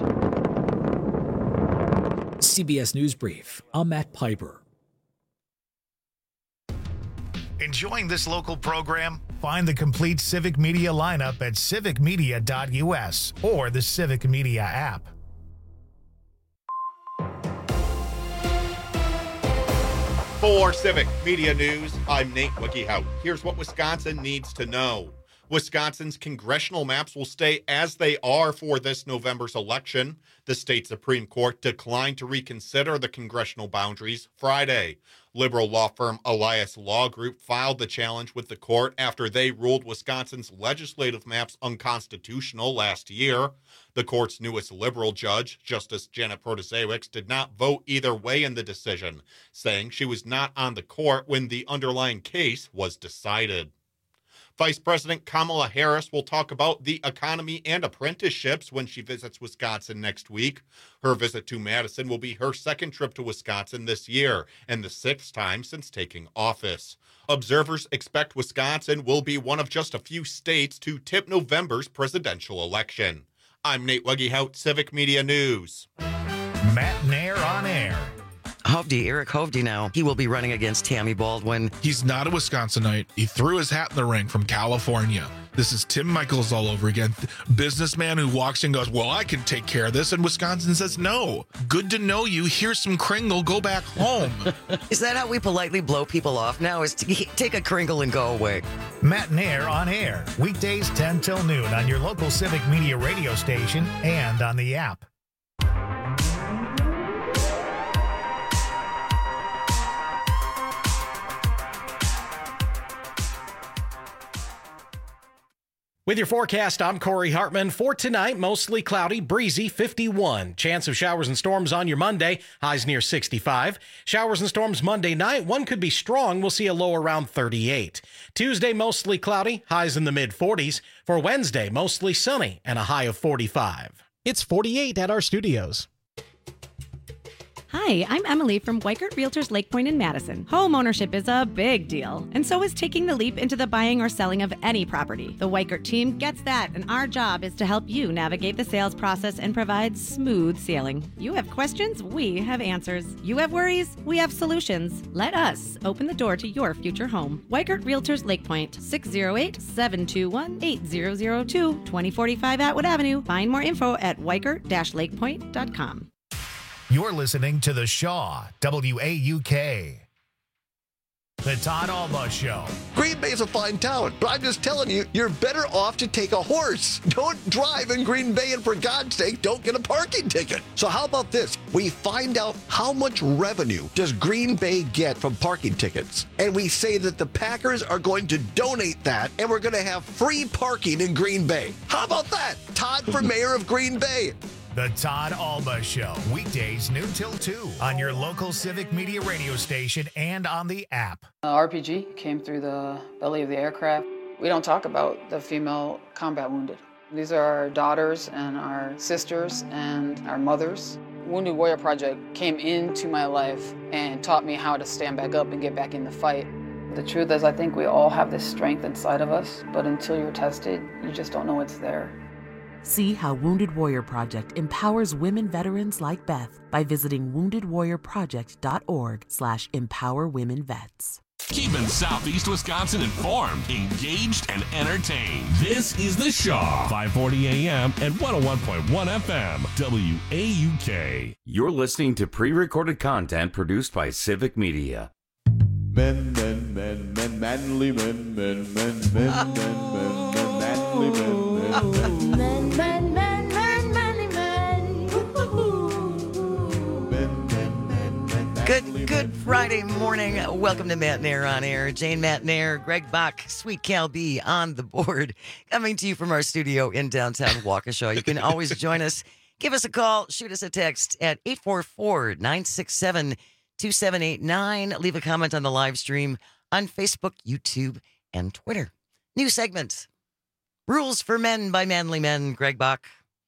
C B S News Brief. I'm Matt Piper. Enjoying this local program? Find the complete Civic Media lineup at civic media dot U S or the Civic Media app. For Civic Media News, I'm Nate Wickyhout. Here's what Wisconsin needs to know. Wisconsin's congressional maps will stay as they are for this November's election. The state Supreme Court declined to reconsider the congressional boundaries Friday. Liberal law firm Elias Law Group filed the challenge with the court after they ruled Wisconsin's legislative maps unconstitutional last year. The court's newest liberal judge, Justice Janet Protasiewicz, did not vote either way in the decision, saying she was not on the court when the underlying case was decided. Vice President Kamala Harris will talk about the economy and apprenticeships when she visits Wisconsin next week. Her visit to Madison will be her second trip to Wisconsin this year and the sixth time since taking office. Observers expect Wisconsin will be one of just a few states to tip November's presidential election. I'm Nate Weggehout, Civic Media News. Matt Nair on air. Hovde, Eric Hovde now. He will be running against Tammy Baldwin. He's not a Wisconsinite. He threw his hat in the ring from California. This is Tim Michaels all over again. Businessman who walks in and goes, well, I can take care of this. And Wisconsin says, no. Good to know you. Here's some Kringle. Go back home. Is that how we politely blow people off now? Is to take a Kringle and go away? Matt Nair on air. Weekdays ten till noon on your local Civic Media radio station and on the app. With your forecast, I'm Corey Hartman. For tonight, mostly cloudy, breezy, fifty-one. Chance of showers and storms on your Monday, highs near sixty-five. Showers and storms Monday night, one could be strong. We'll see a low around thirty-eight. Tuesday, mostly cloudy, highs in the mid-forties. For Wednesday, mostly sunny and a high of forty-five. It's forty-eight at our studios. Hi, I'm Emily from Weikert Realtors Lake Point in Madison. Home ownership is a big deal, and so is taking the leap into the buying or selling of any property. The Weikert team gets that, and our job is to help you navigate the sales process and provide smooth sailing. You have questions, we have answers. You have worries, we have solutions. Let us open the door to your future home. Weikert Realtors Lake Point, six oh eight, seven two one, eight zero zero two, twenty forty-five Atwood Avenue. Find more info at weikert dash lake point dot com. You're listening to The Shaw, W A U K. The Todd Alba Show. Green Bay's a fine town, but I'm just telling you, you're better off to take a horse. Don't drive in Green Bay, and for God's sake, don't get a parking ticket. So how about this? We find out how much revenue does Green Bay get from parking tickets, and we say that the Packers are going to donate that, and we're going to have free parking in Green Bay. How about that? Todd for mayor of Green Bay. The Todd Alba Show, weekdays noon till two on your local Civic Media radio station and on the app. Uh, R P G came through the belly of the aircraft. We don't talk about the female combat wounded. These are our daughters and our sisters and our mothers. Wounded Warrior Project came into my life and taught me how to stand back up and get back in the fight. The truth is, I think we all have this strength inside of us, but until you're tested, you just don't know it's there. See how Wounded Warrior Project empowers women veterans like Beth by visiting wounded warrior project dot org slash empower women vets. Keeping Southeast Wisconsin informed, engaged, and entertained. This is The Shaw, five forty A M and one oh one point one F M, W A U K. You're listening to pre-recorded content produced by Civic Media. Men, men, men, men, manly men, men, men, men, men, men, men, manly men, men, men, men, men, men, men, manly men. men, men, men, men, Good, good Friday morning. Welcome to Matt Nair on Air. Jane Matt Nair, Greg Bach, Sweet Cal B on the board. Coming to you from our studio in downtown Waukesha. You can always join us. Give us a call. Shoot us a text at eight four four, nine six seven, two seven eight nine. Leave a comment on the live stream on Facebook, YouTube, and Twitter. New segment. Rules for Men by Manly Men. Greg Bach.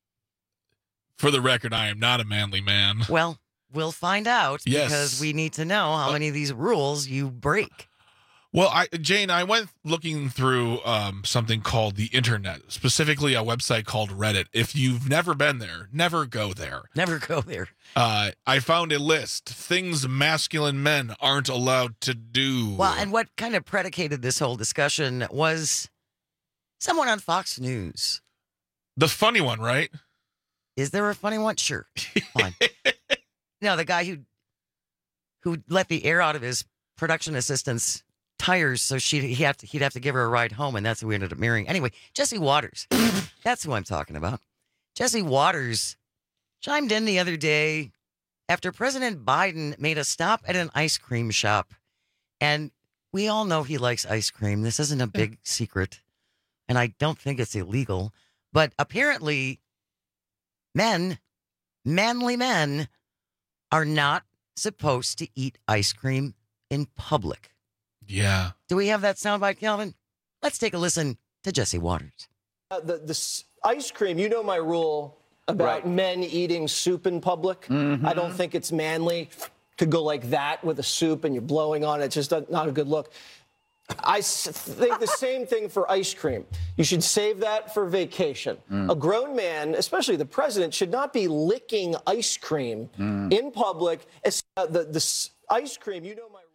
For the record, I am not a manly man. Well, we'll find out Yes. because we need to know how many of these rules you break. Well, I, Jane, I went looking through um, something called the internet, specifically a website called Reddit. If you've never been there, never go there. Never go there. Uh, I found a list, things masculine men aren't allowed to do. Well, and what kind of predicated this whole discussion was someone on Fox News. The funny one, right? Is there a funny one? Sure. Fine. No, the guy who who let the air out of his production assistant's tires so she he have to, he'd have to give her a ride home, and that's who we ended up marrying. Anyway, Jesse Waters. That's who I'm talking about. Jesse Waters chimed in the other day after President Biden made a stop at an ice cream shop. And we all know he likes ice cream. This isn't a big secret. And I don't think it's illegal. But apparently, men, manly men, are not supposed to eat ice cream in public. Yeah. Do we have that soundbite, Calvin? Let's take a listen to Jesse Waters. Uh, the, the s- ice cream, you know my rule about Right. men eating soup in public. Mhm. I don't think it's manly to go like that with a soup and you're blowing on it. It's just a, not a good look. I s- think the same thing for ice cream. You should save that for vacation. Mm. A grown man, especially the president, should not be licking ice cream Mm. in public. It's, uh, the, the s- ice cream, you know my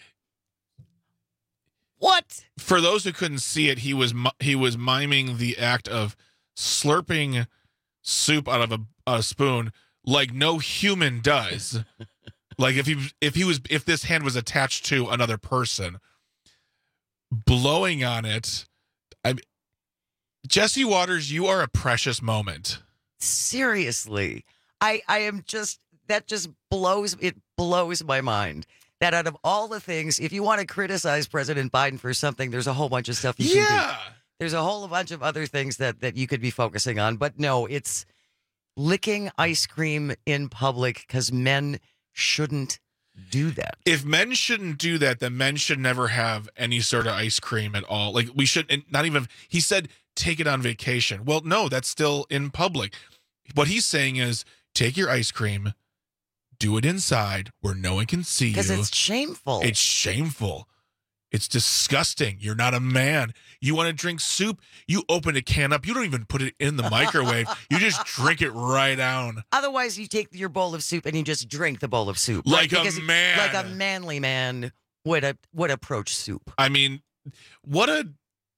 What? For those who couldn't see it, he was mi- he was miming the act of slurping soup out of a, a spoon like no human does. Like if he if he was if this hand was attached to another person, blowing on it. I Jesse Waters, you are a precious moment. Seriously. I I am just that just blows it blows my mind. That out of all the things, if you want to criticize President Biden for something, there's a whole bunch of stuff you can Yeah. do. There's a whole bunch of other things that that you could be focusing on, but no, it's licking ice cream in public because men shouldn't do that. If men shouldn't do that, then men should never have any sort of ice cream at all. Like we should and not even he said take it on vacation. Well, no, that's still in public. What he's saying is take your ice cream, do it inside where no one can see you. Because it's shameful. It's shameful. It's disgusting. You're not a man. You want to drink soup? You open a can up. You don't even put it in the microwave. You just drink it right down. Otherwise, you take your bowl of soup and you just drink the bowl of soup. Like a Because- man. Like a manly man would, a, would approach soup. I mean, what a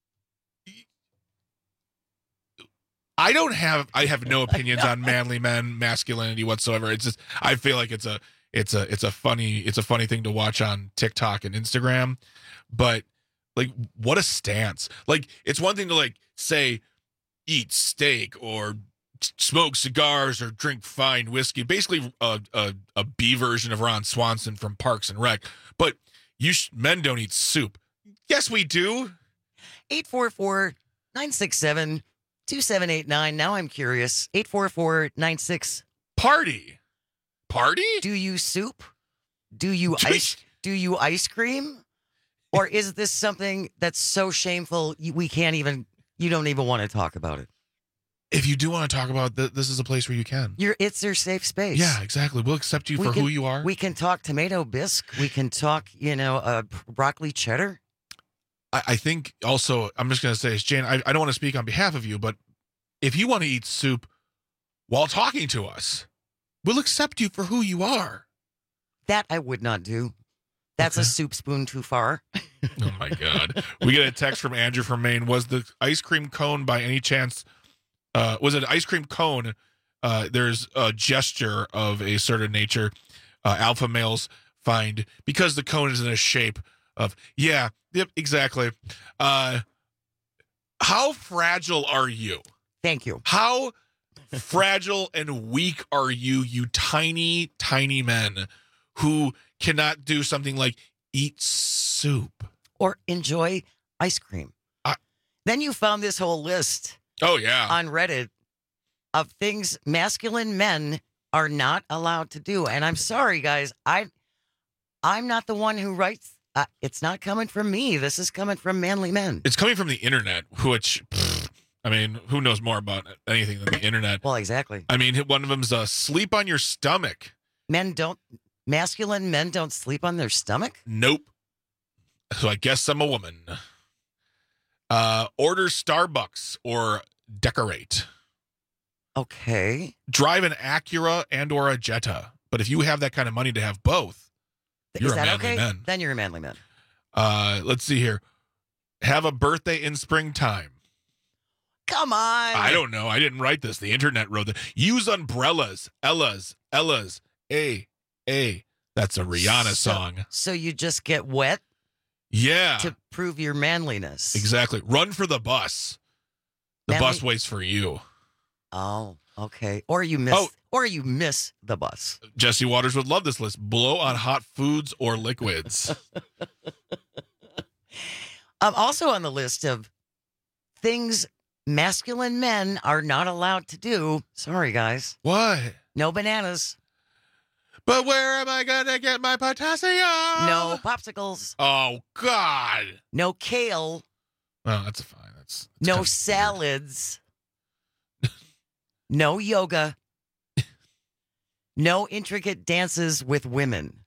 I don't have I have no opinions on manly men, masculinity whatsoever. It's just I feel like it's a it's a it's a funny it's a funny thing to watch on TikTok and Instagram. But like what a stance. Like it's one thing to like say eat steak or smoke cigars or drink fine whiskey. Basically a a, a B version of Ron Swanson from Parks and Rec. But you sh- men don't eat soup. Yes, we do. eight four four, nine six seven, two seven eight nine. Now I'm curious. eight four four, nine six. Party. Party? Do you soup? Do you ice do you ice cream? Or is this something that's so shameful you- we can't even you don't even want to talk about it? If you do want to talk about th- this is a place where you can. You're it's your safe space. Yeah, exactly. We'll accept you We for can- who you are. We can talk tomato bisque. We can talk, you know, uh, broccoli cheddar. I, I think also, I'm just going to say this, Jane, I, I don't want to speak on behalf of you, but if you want to eat soup while talking to us, we'll accept you for who you are. That I would not do. That's Okay. a soup spoon too far. Oh, my God. We get a text from Andrew from Maine. Was the ice cream cone by any chance, uh, was it an ice cream cone? Uh, there's a gesture of a certain nature uh, alpha males find because the cone is in a shape of, yeah, yep, exactly. Uh, how fragile are you? Thank you. How fragile and weak are you, you tiny, tiny men who cannot do something like eat soup or enjoy ice cream? I, then you found this whole list. Oh, yeah. On Reddit of things masculine men are not allowed to do. And I'm sorry, guys. I, I'm not the one who writes. Uh, it's not coming from me. This is coming from manly men. It's coming from the internet, which, pfft, I mean, who knows more about anything than the internet? Well, exactly. I mean, one of them's uh, sleep on your stomach. Men don't, masculine men don't sleep on their stomach? Nope. So I guess I'm a woman. Uh, order Starbucks or decorate. Okay. Drive an Acura and or a Jetta. But if you have that kind of money to have both, you're Is that a manly okay? man. Then you're a manly man. Uh, let's see here. Have a birthday in springtime. Come on. I don't know. I didn't write this. The internet wrote it. Use umbrellas. Ella's. Ella's. A. A. That's a Rihanna so, song. So you just get wet? Yeah. To prove your manliness. Exactly. Run for the bus. The Manly- bus waits for you. Oh, okay. Or you miss Oh. or you miss the bus. Jesse Waters would love this list. Blow on hot foods or liquids. I'm also on the list of things masculine men are not allowed to do. Sorry, guys. What? No bananas. But where am I going to get my potassium? No popsicles. Oh, God. No kale. Well, that's fine. That's, that's no kind of salads. No yoga. No intricate dances with women.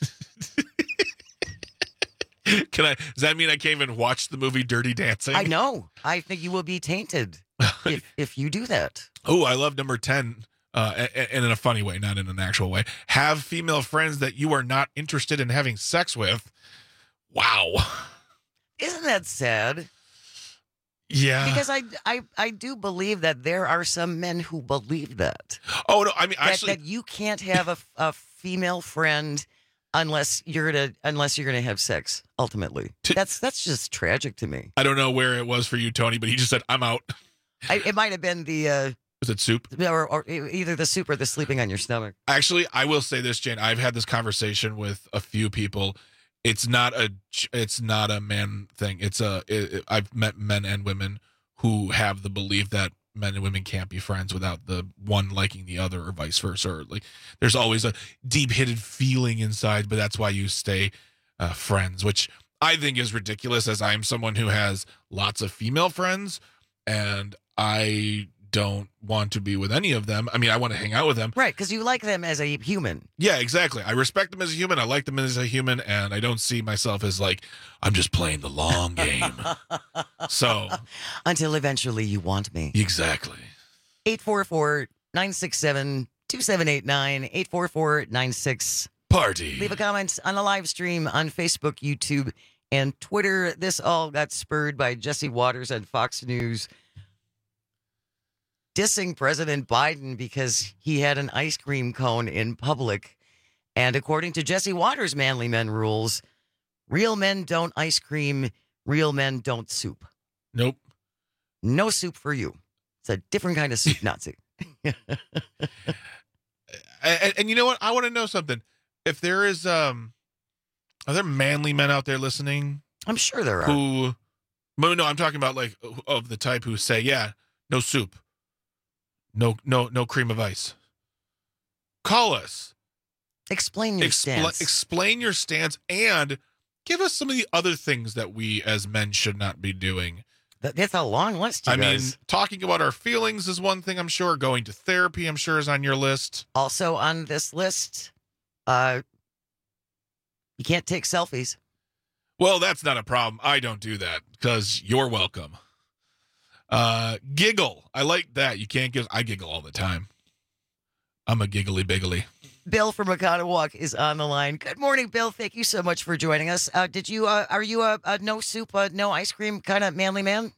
Can I? Does that mean I can't even watch the movie Dirty Dancing? I know. I think you will be tainted if, if you do that. Oh, I love number ten, uh, and in a funny way, not in an actual way. Have female friends that you are not interested in having sex with. Wow. Isn't that sad? Yeah. Because I, I, I do believe that there are some men who believe that. Oh, no. I mean, that, actually. That you can't have a, a female friend unless you're gonna unless you're gonna have sex. Ultimately, to, that's that's just tragic to me. I don't know where it was for you, Tony, but he just said, "I'm out." I, it might have been the. Uh, was it soup? Or, or either the soup or the sleeping on your stomach. Actually, I will say this, Jane. I've had this conversation with a few people. It's not a it's not a man thing. It's a it, it, I've met men and women who have the belief that men and women can't be friends without the one liking the other, or vice versa. Or like, there's always a deep hidden feeling inside, but that's why you stay uh, friends, which I think is ridiculous, as I'm someone who has lots of female friends, and I don't want to be with any of them. I mean, I want to hang out with them. Right, because you like them as a human. Yeah, exactly. I respect them as a human. I like them as a human, and I don't see myself as like, I'm just playing the long game. So. Until eventually you want me. Exactly. eight four four, nine six seven, two seven eight nine, eight four four, nine six. Party. Leave a comment on the live stream on Facebook, YouTube, and Twitter. This all got spurred by Jesse Waters on Fox News dissing President Biden because he had an ice cream cone in public. And according to Jesse Waters' Manly Men rules, real men don't ice cream, real men don't soup. Nope. No soup for you. It's a different kind of soup, Nazi. and, and you know what? I want to know something. If there is, um, are there manly men out there listening? I'm sure there are. Who, no, no, I'm talking about like of the type who say, yeah, no soup. No, no, no cream of ice. Call us. Explain your Expl- stance. Explain your stance and give us some of the other things that we as men should not be doing. That's a long list, you I guys. mean, talking about our feelings is one thing, I'm sure. Going to therapy, I'm sure, is on your list. Also on this list, uh, you can't take selfies. Well, that's not a problem. I don't do that because you're welcome. Uh, giggle. I like that. You can't give. I giggle all the time. I'm a giggly biggly. Bill from Oconomowoc is on the line. Good morning, Bill. Thank you so much for joining us. Uh, did you? Uh, are you a, a no soup, uh, no ice cream kind of manly man?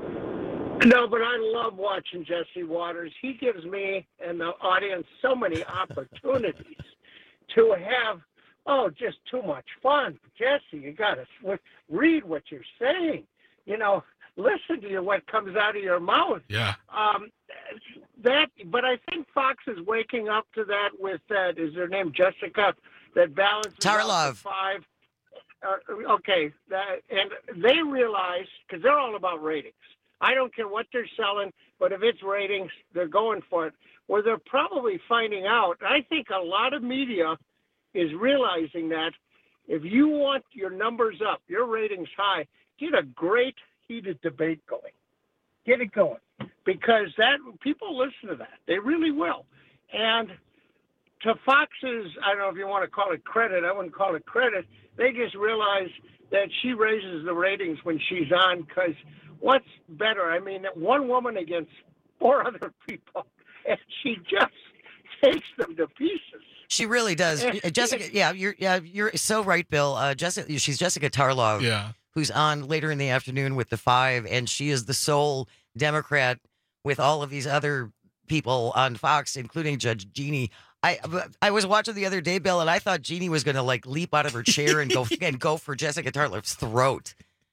No, but I love watching Jesse Waters. He gives me and the audience so many opportunities to have, oh, just too much fun. Jesse, you got to read what you're saying. You know, listen to what comes out of your mouth. Yeah. Um, that, but I think Fox is waking up to that with that. Is her name Jessica? That balances out Tarlov. the five. Uh, okay, that, and they realize because they're all about ratings. I don't care what they're selling, but if it's ratings, they're going for it. Well, they're probably finding out. I think a lot of media is realizing that if you want your numbers up, your ratings high, get a great heated debate going. Get it going. Because that people listen to that. They really will. And to Fox's, I don't know if you want to call it credit, I wouldn't call it credit, they just realize that she raises the ratings when she's on because what's better? I mean, one woman against four other people, and she just takes them to pieces. She really does. Jessica, yeah, you're yeah, you're so right, Bill. Uh, Jessica, she's Jessica Tarlov, yeah, who's on later in the afternoon with the Five, and she is the sole Democrat with all of these other people on Fox, including Judge Jeannie. I I was watching the other day, Bill, and I thought Jeannie was going to like leap out of her chair and go and go for Jessica Tarlov's throat.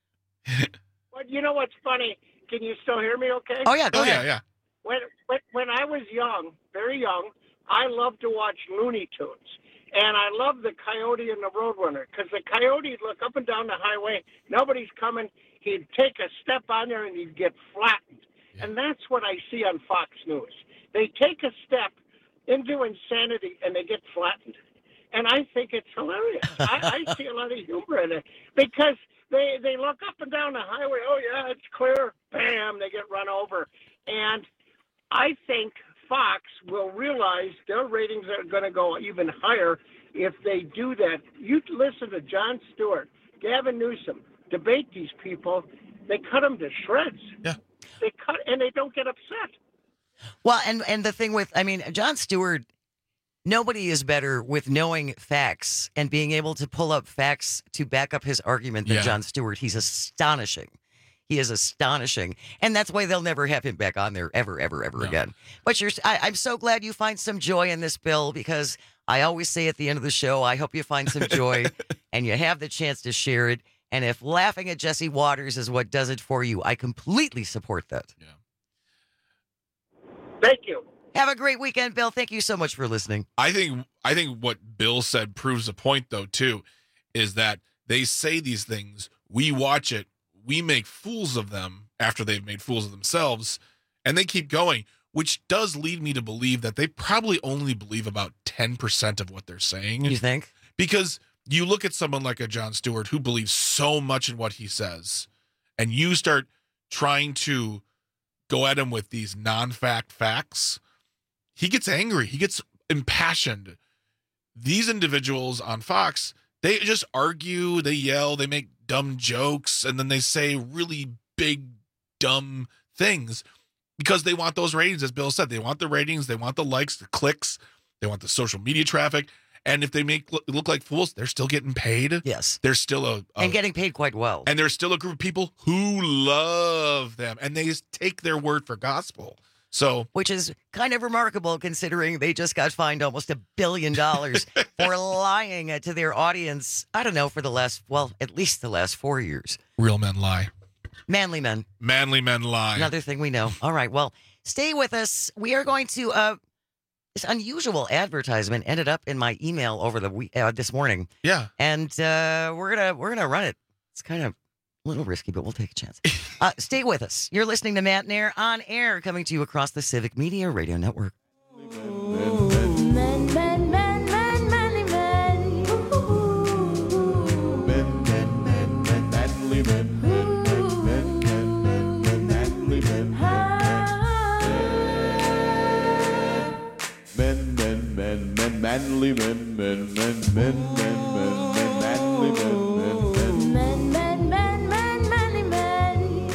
But you know what's funny? Can you still hear me okay? Oh, yeah, go oh, ahead. yeah, yeah. When, when, when I was young, very young, I loved to watch Looney Tunes. And I loved the Coyote and the Roadrunner because the Coyote would look up and down the highway. Nobody's coming. He'd take a step on there and he'd get flattened. Yeah. And that's what I see on Fox News. They take a step into insanity and they get flattened. And I think it's hilarious. I, I see a lot of humor in it because they, they look up and down the highway. Oh, yeah, it's clear. Bam, they get run over. And I think Fox will realize their ratings are going to go even higher if they do that. You listen to Jon Stewart, Gavin Newsom, debate these people. They cut them to shreds. Yeah. They cut, and they don't get upset. Well, and, and the thing with, I mean, Jon Stewart, nobody is better with knowing facts and being able to pull up facts to back up his argument than Yeah. Jon Stewart. He's astonishing. He is astonishing. And that's why they'll never have him back on there ever, ever, ever No. again. But you're, I, I'm so glad you find some joy in this, Bill, because I always say at the end of the show, I hope you find some joy and you have the chance to share it. And if laughing at Jesse Waters is what does it for you, I completely support that. Yeah. Thank you. Have a great weekend, Bill. Thank you so much for listening. I think I think what Bill said proves a point, though, too, is that they say these things, we watch it, we make fools of them after they've made fools of themselves, and they keep going, which does lead me to believe that they probably only believe about ten percent of what they're saying. You think? Because you look at someone like a Jon Stewart who believes so much in what he says, and you start trying to go at him with these non-fact facts, he gets angry. He gets impassioned. These individuals on Fox, they just argue, they yell, they make dumb jokes, and then they say really big, dumb things because they want those ratings, as Bill said. They want the ratings, they want the likes, the clicks, they want the social media traffic. And if they make look, look like fools, they're still getting paid. Yes. They're still a, a And getting paid quite well. and there's still a group of people who love them, and they just take their word for gospel. So, which is kind of remarkable considering they just got fined almost a billion dollars for lying to their audience. I don't know, for the last, well, at least the last four years. real men lie. Manly men. Manly men lie. Another thing we know. All right. Well, stay with us. We are going to, uh, this unusual advertisement ended up in my email over the week, uh, this morning. Yeah. And uh, we're going to, we're going to run it. It's kind of a little risky, but we'll take a chance. Uh, stay with us. You're listening to Matt Nair on air, coming to you across the Civic Media Radio Network. Men, men, men, men, manly men. Men, men, men, men, manly men. Men, men, men, men, men, manly men. Men, men, men, men, manly men. Men, men, men, men, men, men, manly men. Men, Men, men, men, men, manly men.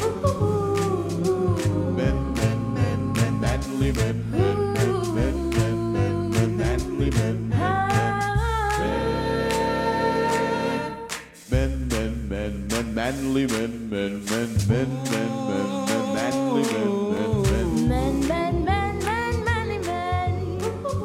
men, men, men, men, manly men. Men, men, men, men, men, manly men. manly men, men, men, men, men, men, men, manly men, men, men. Men, men, men, men, manly men.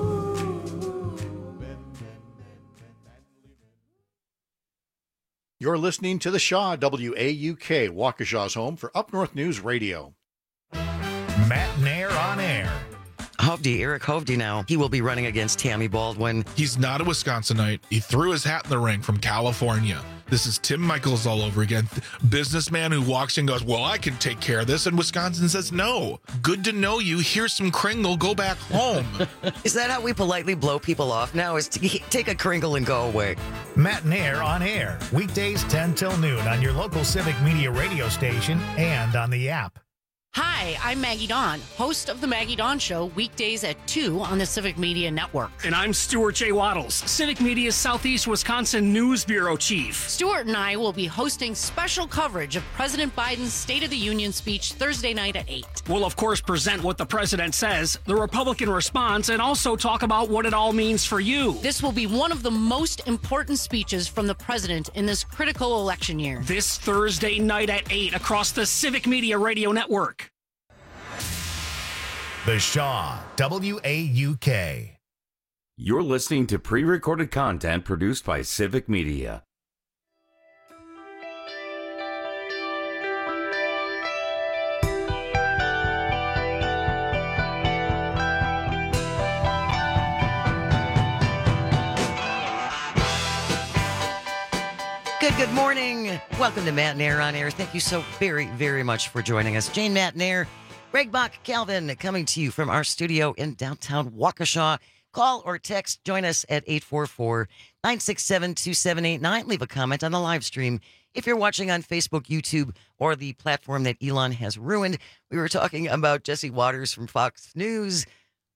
You're listening to The Shaw, W A U K, Waukesha's home for Up North News Radio. Matt Nair on air. Hovde, Eric Hovde now. He will be running against Tammy Baldwin. He's not a Wisconsinite. He threw his hat in the ring from California. This is Tim Michaels all over again. Businessman who walks in and goes, well, I can take care of this. And Wisconsin says, no. Good to know you. Here's some Kringle. Go back home. Is that how we politely blow people off now? Is to take a Kringle and go away? Matt Nair on air. Weekdays ten till noon on your local Civic Media radio station and on the app. Hi, I'm Maggie Dawn, host of The Maggie Dawn Show, weekdays at two on the Civic Media Network. And I'm Stuart J. Waddles, Civic Media's Southeast Wisconsin News Bureau Chief. Stuart and I will be hosting special coverage of President Biden's State of the Union speech Thursday night at eight. We'll, of course, present what the president says, the Republican response, and also talk about what it all means for you. This will be one of the most important speeches from the president in this critical election year. This Thursday night at eight across the Civic Media Radio Network. The Shaw, W A U K. You're listening to pre-recorded content produced by Civic Media. Good, good morning. Welcome to Matt Nair on Air. Thank you so very, very much for joining us. Jane Matt Nair, Greg Bach, Calvin, coming to you from our studio in downtown Waukesha. Call or text. Join us at eight four four, nine six seven, two seven eight nine. Leave a comment on the live stream. If you're watching on Facebook, YouTube, or the platform that Elon has ruined, we were talking about Jesse Waters from Fox News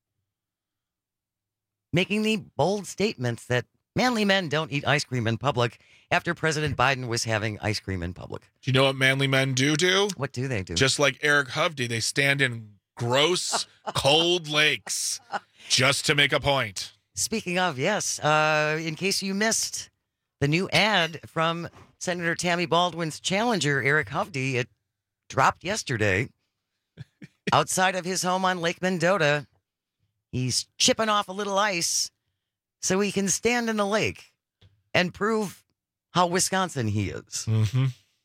making the bold statements that manly men don't eat ice cream in public after President Biden was having ice cream in public. Do you know what manly men do do? What do they do? Just like Eric Hovde, they stand in gross, cold lakes just to make a point. Speaking of, yes, uh, in case you missed the new ad from Senator Tammy Baldwin's challenger, Eric Hovde, it dropped yesterday outside of his home on Lake Mendota. He's chipping off a little ice so he can stand in the lake and prove how Wisconsin he is. Mm-hmm.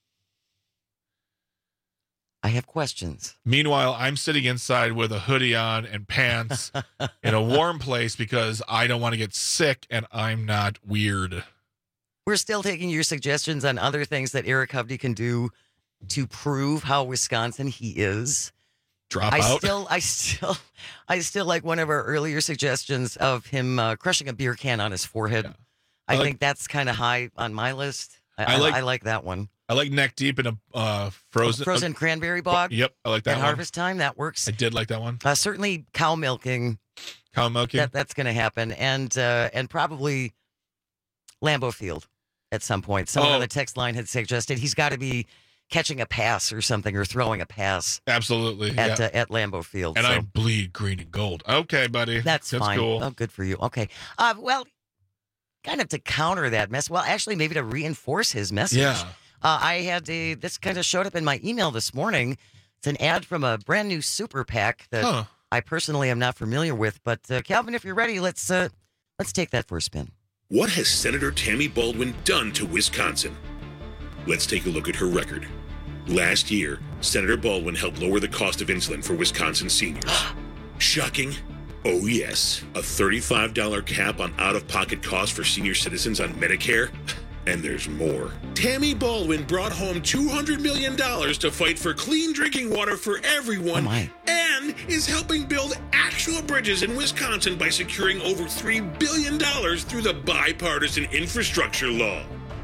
I have questions. Meanwhile, I'm sitting inside with a hoodie on and pants in a warm place because I don't want to get sick and I'm not weird. We're still taking your suggestions on other things that Eric Hovde can do to prove how Wisconsin he is. Drop I out. Still, I still, I still like one of our earlier suggestions of him uh, crushing a beer can on his forehead. Yeah. I, I like, think that's kind of high on my list. I, I like, I, I like that one. I like neck deep in a uh, frozen a frozen uh, cranberry bog. Yep, I like that At one. harvest time, that works. I did like that one. Uh, certainly, cow milking. Cow milking. That, that's going to happen, and uh, and probably Lambeau Field at some point. Someone oh. on the text line had suggested he's got to be catching a pass or something, or throwing a pass. Absolutely. At yeah. uh, at Lambeau Field. And so. I bleed green and gold. Okay, buddy. That's, that's fine. Cool. Oh, good for you. Okay. Uh, well, kind of to counter that mess. Well, actually, maybe to reinforce his message. Yeah. Uh, I had a, this kind of showed up in my email this morning. It's an ad from a brand new super PAC that huh. I personally am not familiar with. But uh, Calvin, if you're ready, let's uh, let's take that for a spin. What has Senator Tammy Baldwin done to Wisconsin? Let's take a look at her record. Last year, Senator Baldwin helped lower the cost of insulin for Wisconsin seniors. Shocking? Oh yes, a thirty-five dollars cap on out-of-pocket costs for senior citizens on Medicare. And there's more. Tammy Baldwin brought home two hundred million dollars to fight for clean drinking water for everyone oh and is helping build actual bridges in Wisconsin by securing over three billion dollars through the bipartisan infrastructure law.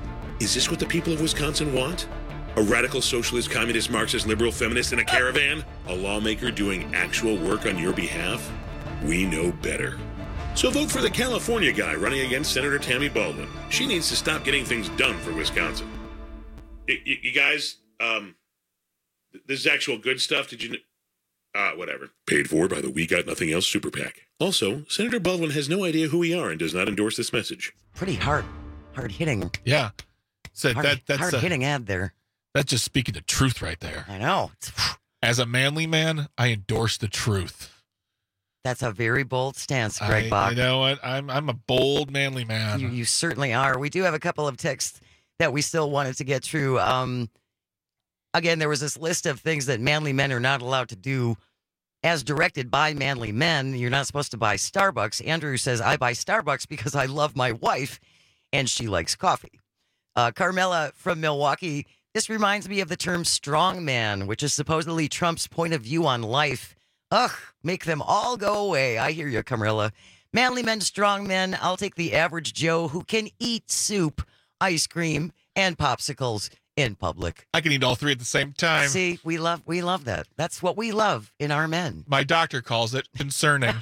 Is this what the people of Wisconsin want? A radical socialist, communist, Marxist, liberal, feminist in a caravan? A lawmaker doing actual work on your behalf? We know better. So vote for the California guy running against Senator Tammy Baldwin. She needs to stop getting things done for Wisconsin. You, you, you guys, um, this is actual good stuff. Did you? Uh, whatever. Paid for by the We Got Nothing Else Super PAC. Also, Senator Baldwin has no idea who we are and does not endorse this message. Pretty hard, hard hitting. Yeah. So hard, that that's hard a, hitting ad there. That's just speaking the truth right there. I know. As a manly man, I endorse the truth. That's a very bold stance, Greg I, Bach. I know what I'm. I'm a bold, manly man. You, you certainly are. We do have a couple of texts that we still wanted to get through. Um, again, there was this list of things that manly men are not allowed to do as directed by manly men. You're not supposed to buy Starbucks. Andrew says, I buy Starbucks because I love my wife and she likes coffee. Uh, Carmela from Milwaukee, this reminds me of the term strong man, which is supposedly Trump's point of view on life. Ugh, make them all go away. I hear you, Carmela. Manly men, strong men. I'll take the average Joe who can eat soup, ice cream, and popsicles in public. I can eat all three at the same time. See, we love we love that. That's what we love in our men. My doctor calls it concerning.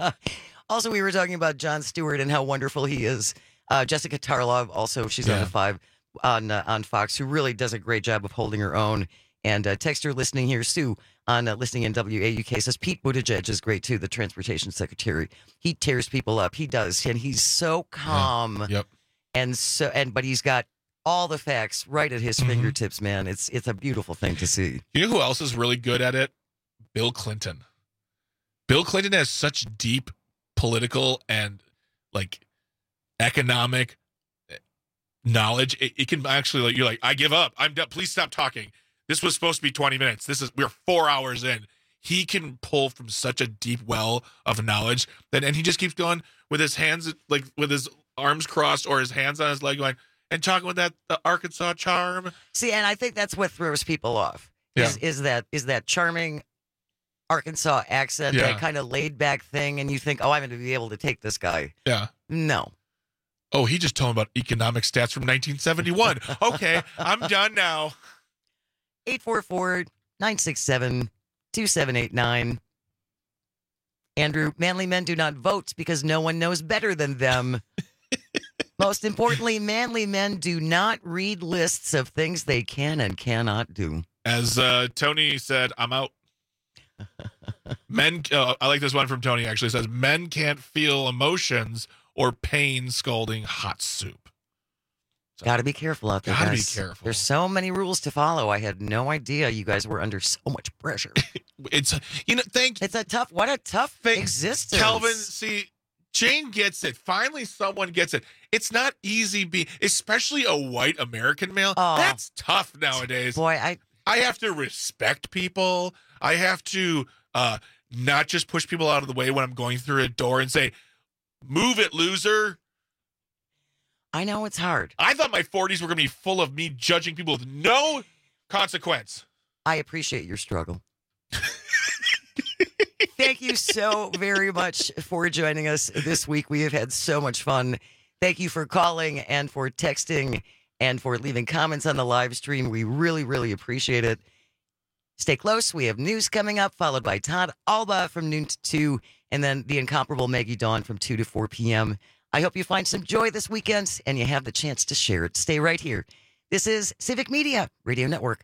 Also, we were talking about Jon Stewart and how wonderful he is. Uh, Jessica Tarlov, also, she's Yeah. on the five on uh, on Fox, who really does a great job of holding her own. And uh, texter listening here, Sue, on uh, listening in W A U K, says Pete Buttigieg is great too, the transportation secretary. He tears people up. He does, and he's so calm. Yep. And so, and but he's got all the facts right at his Mhm. fingertips, man. It's it's a beautiful thing to see. You know who else is really good at it? Bill Clinton. Bill Clinton has such deep political and like economic knowledge. It, it can actually, like, you're like, I give up. I'm done. Please stop talking. This was supposed to be twenty minutes. This is, we're four hours in. He can pull from such a deep well of knowledge that, and he just keeps going with his hands, like with his arms crossed or his hands on his leg, going and talking with that the Arkansas charm. See, and I think that's what throws people off. Is, Yeah. is that is that charming Arkansas accent, Yeah. that kind of laid back thing, and you think, oh, I'm going to be able to take this guy. Yeah. No. Oh, he just told him about economic stats from nineteen seventy-one. Okay, I'm done now. eight four four, nine six seven, two seven eight nine. Andrew, manly men do not vote because no one knows better than them. Most importantly, manly men do not read lists of things they can and cannot do. As uh, Tony said, I'm out. Men, uh, I like this one from Tony, actually. It says, men can't feel emotions or pain scalding hot soup. Got to be careful out there, Gotta be guys. careful. There's so many rules to follow. I had no idea you guys were under so much pressure. It's, you know, thank It's a tough, what a tough existence. Calvin, see, Jane gets it. Finally, someone gets it. It's not easy being, especially a white American male. Oh. That's tough nowadays. Boy, I I have to respect people. I have to uh, not just push people out of the way when I'm going through a door and say, move it, loser. I know it's hard. I thought my forties were going to be full of me judging people with no consequence. I appreciate your struggle. Thank you so very much for joining us this week. We have had so much fun. Thank you for calling and for texting and for leaving comments on the live stream. We really, really appreciate it. Stay close. We have news coming up, followed by Todd Alba from noon to two, and then the incomparable Maggie Dawn from two to four p.m. I hope you find some joy this weekend and you have the chance to share it. Stay right here. This is Civic Media Radio Network.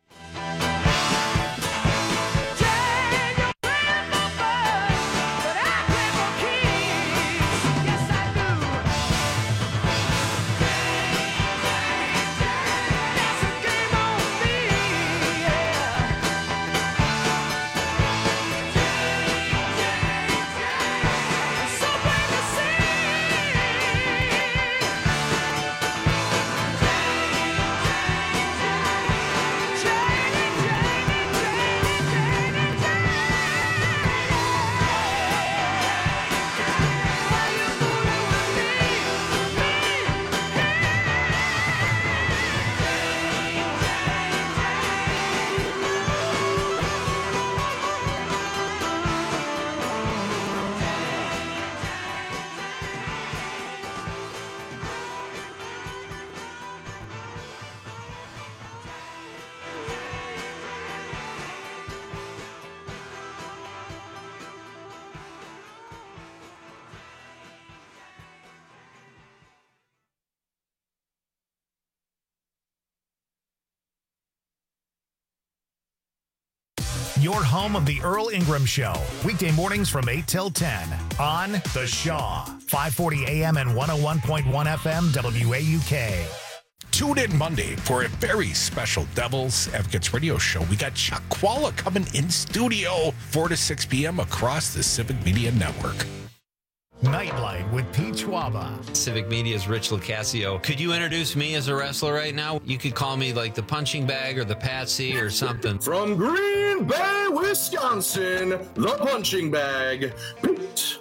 Your home of the Earl Ingram Show. Weekday mornings from eight till ten on The Shaw. five forty a.m. and one oh one point one F M W A U K. Tune in Monday for a very special Devil's Advocates radio show. We got Chuck Qualla coming in studio, four to six p.m. across the Civic Media Network. Nightlight with Pete Schwaba. Civic Media's Rich Lucasio. Could you introduce me as a wrestler right now? You could call me like the punching bag or the Patsy or something. From Green Bay, Wisconsin, the punching bag, Pete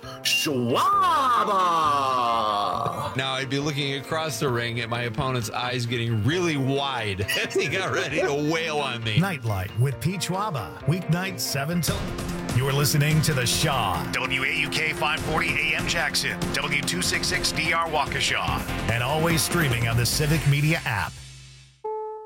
Schwaba. Now I'd be looking across the ring at my opponent's eyes getting really wide as he got ready to wail on me. Nightlight with Pete Schwaba. Weeknights seven till... You're listening to The Shaw. W A U K five forty A M Jackson. W two sixty-six D R Waukesha. And always streaming on the Civic Media app.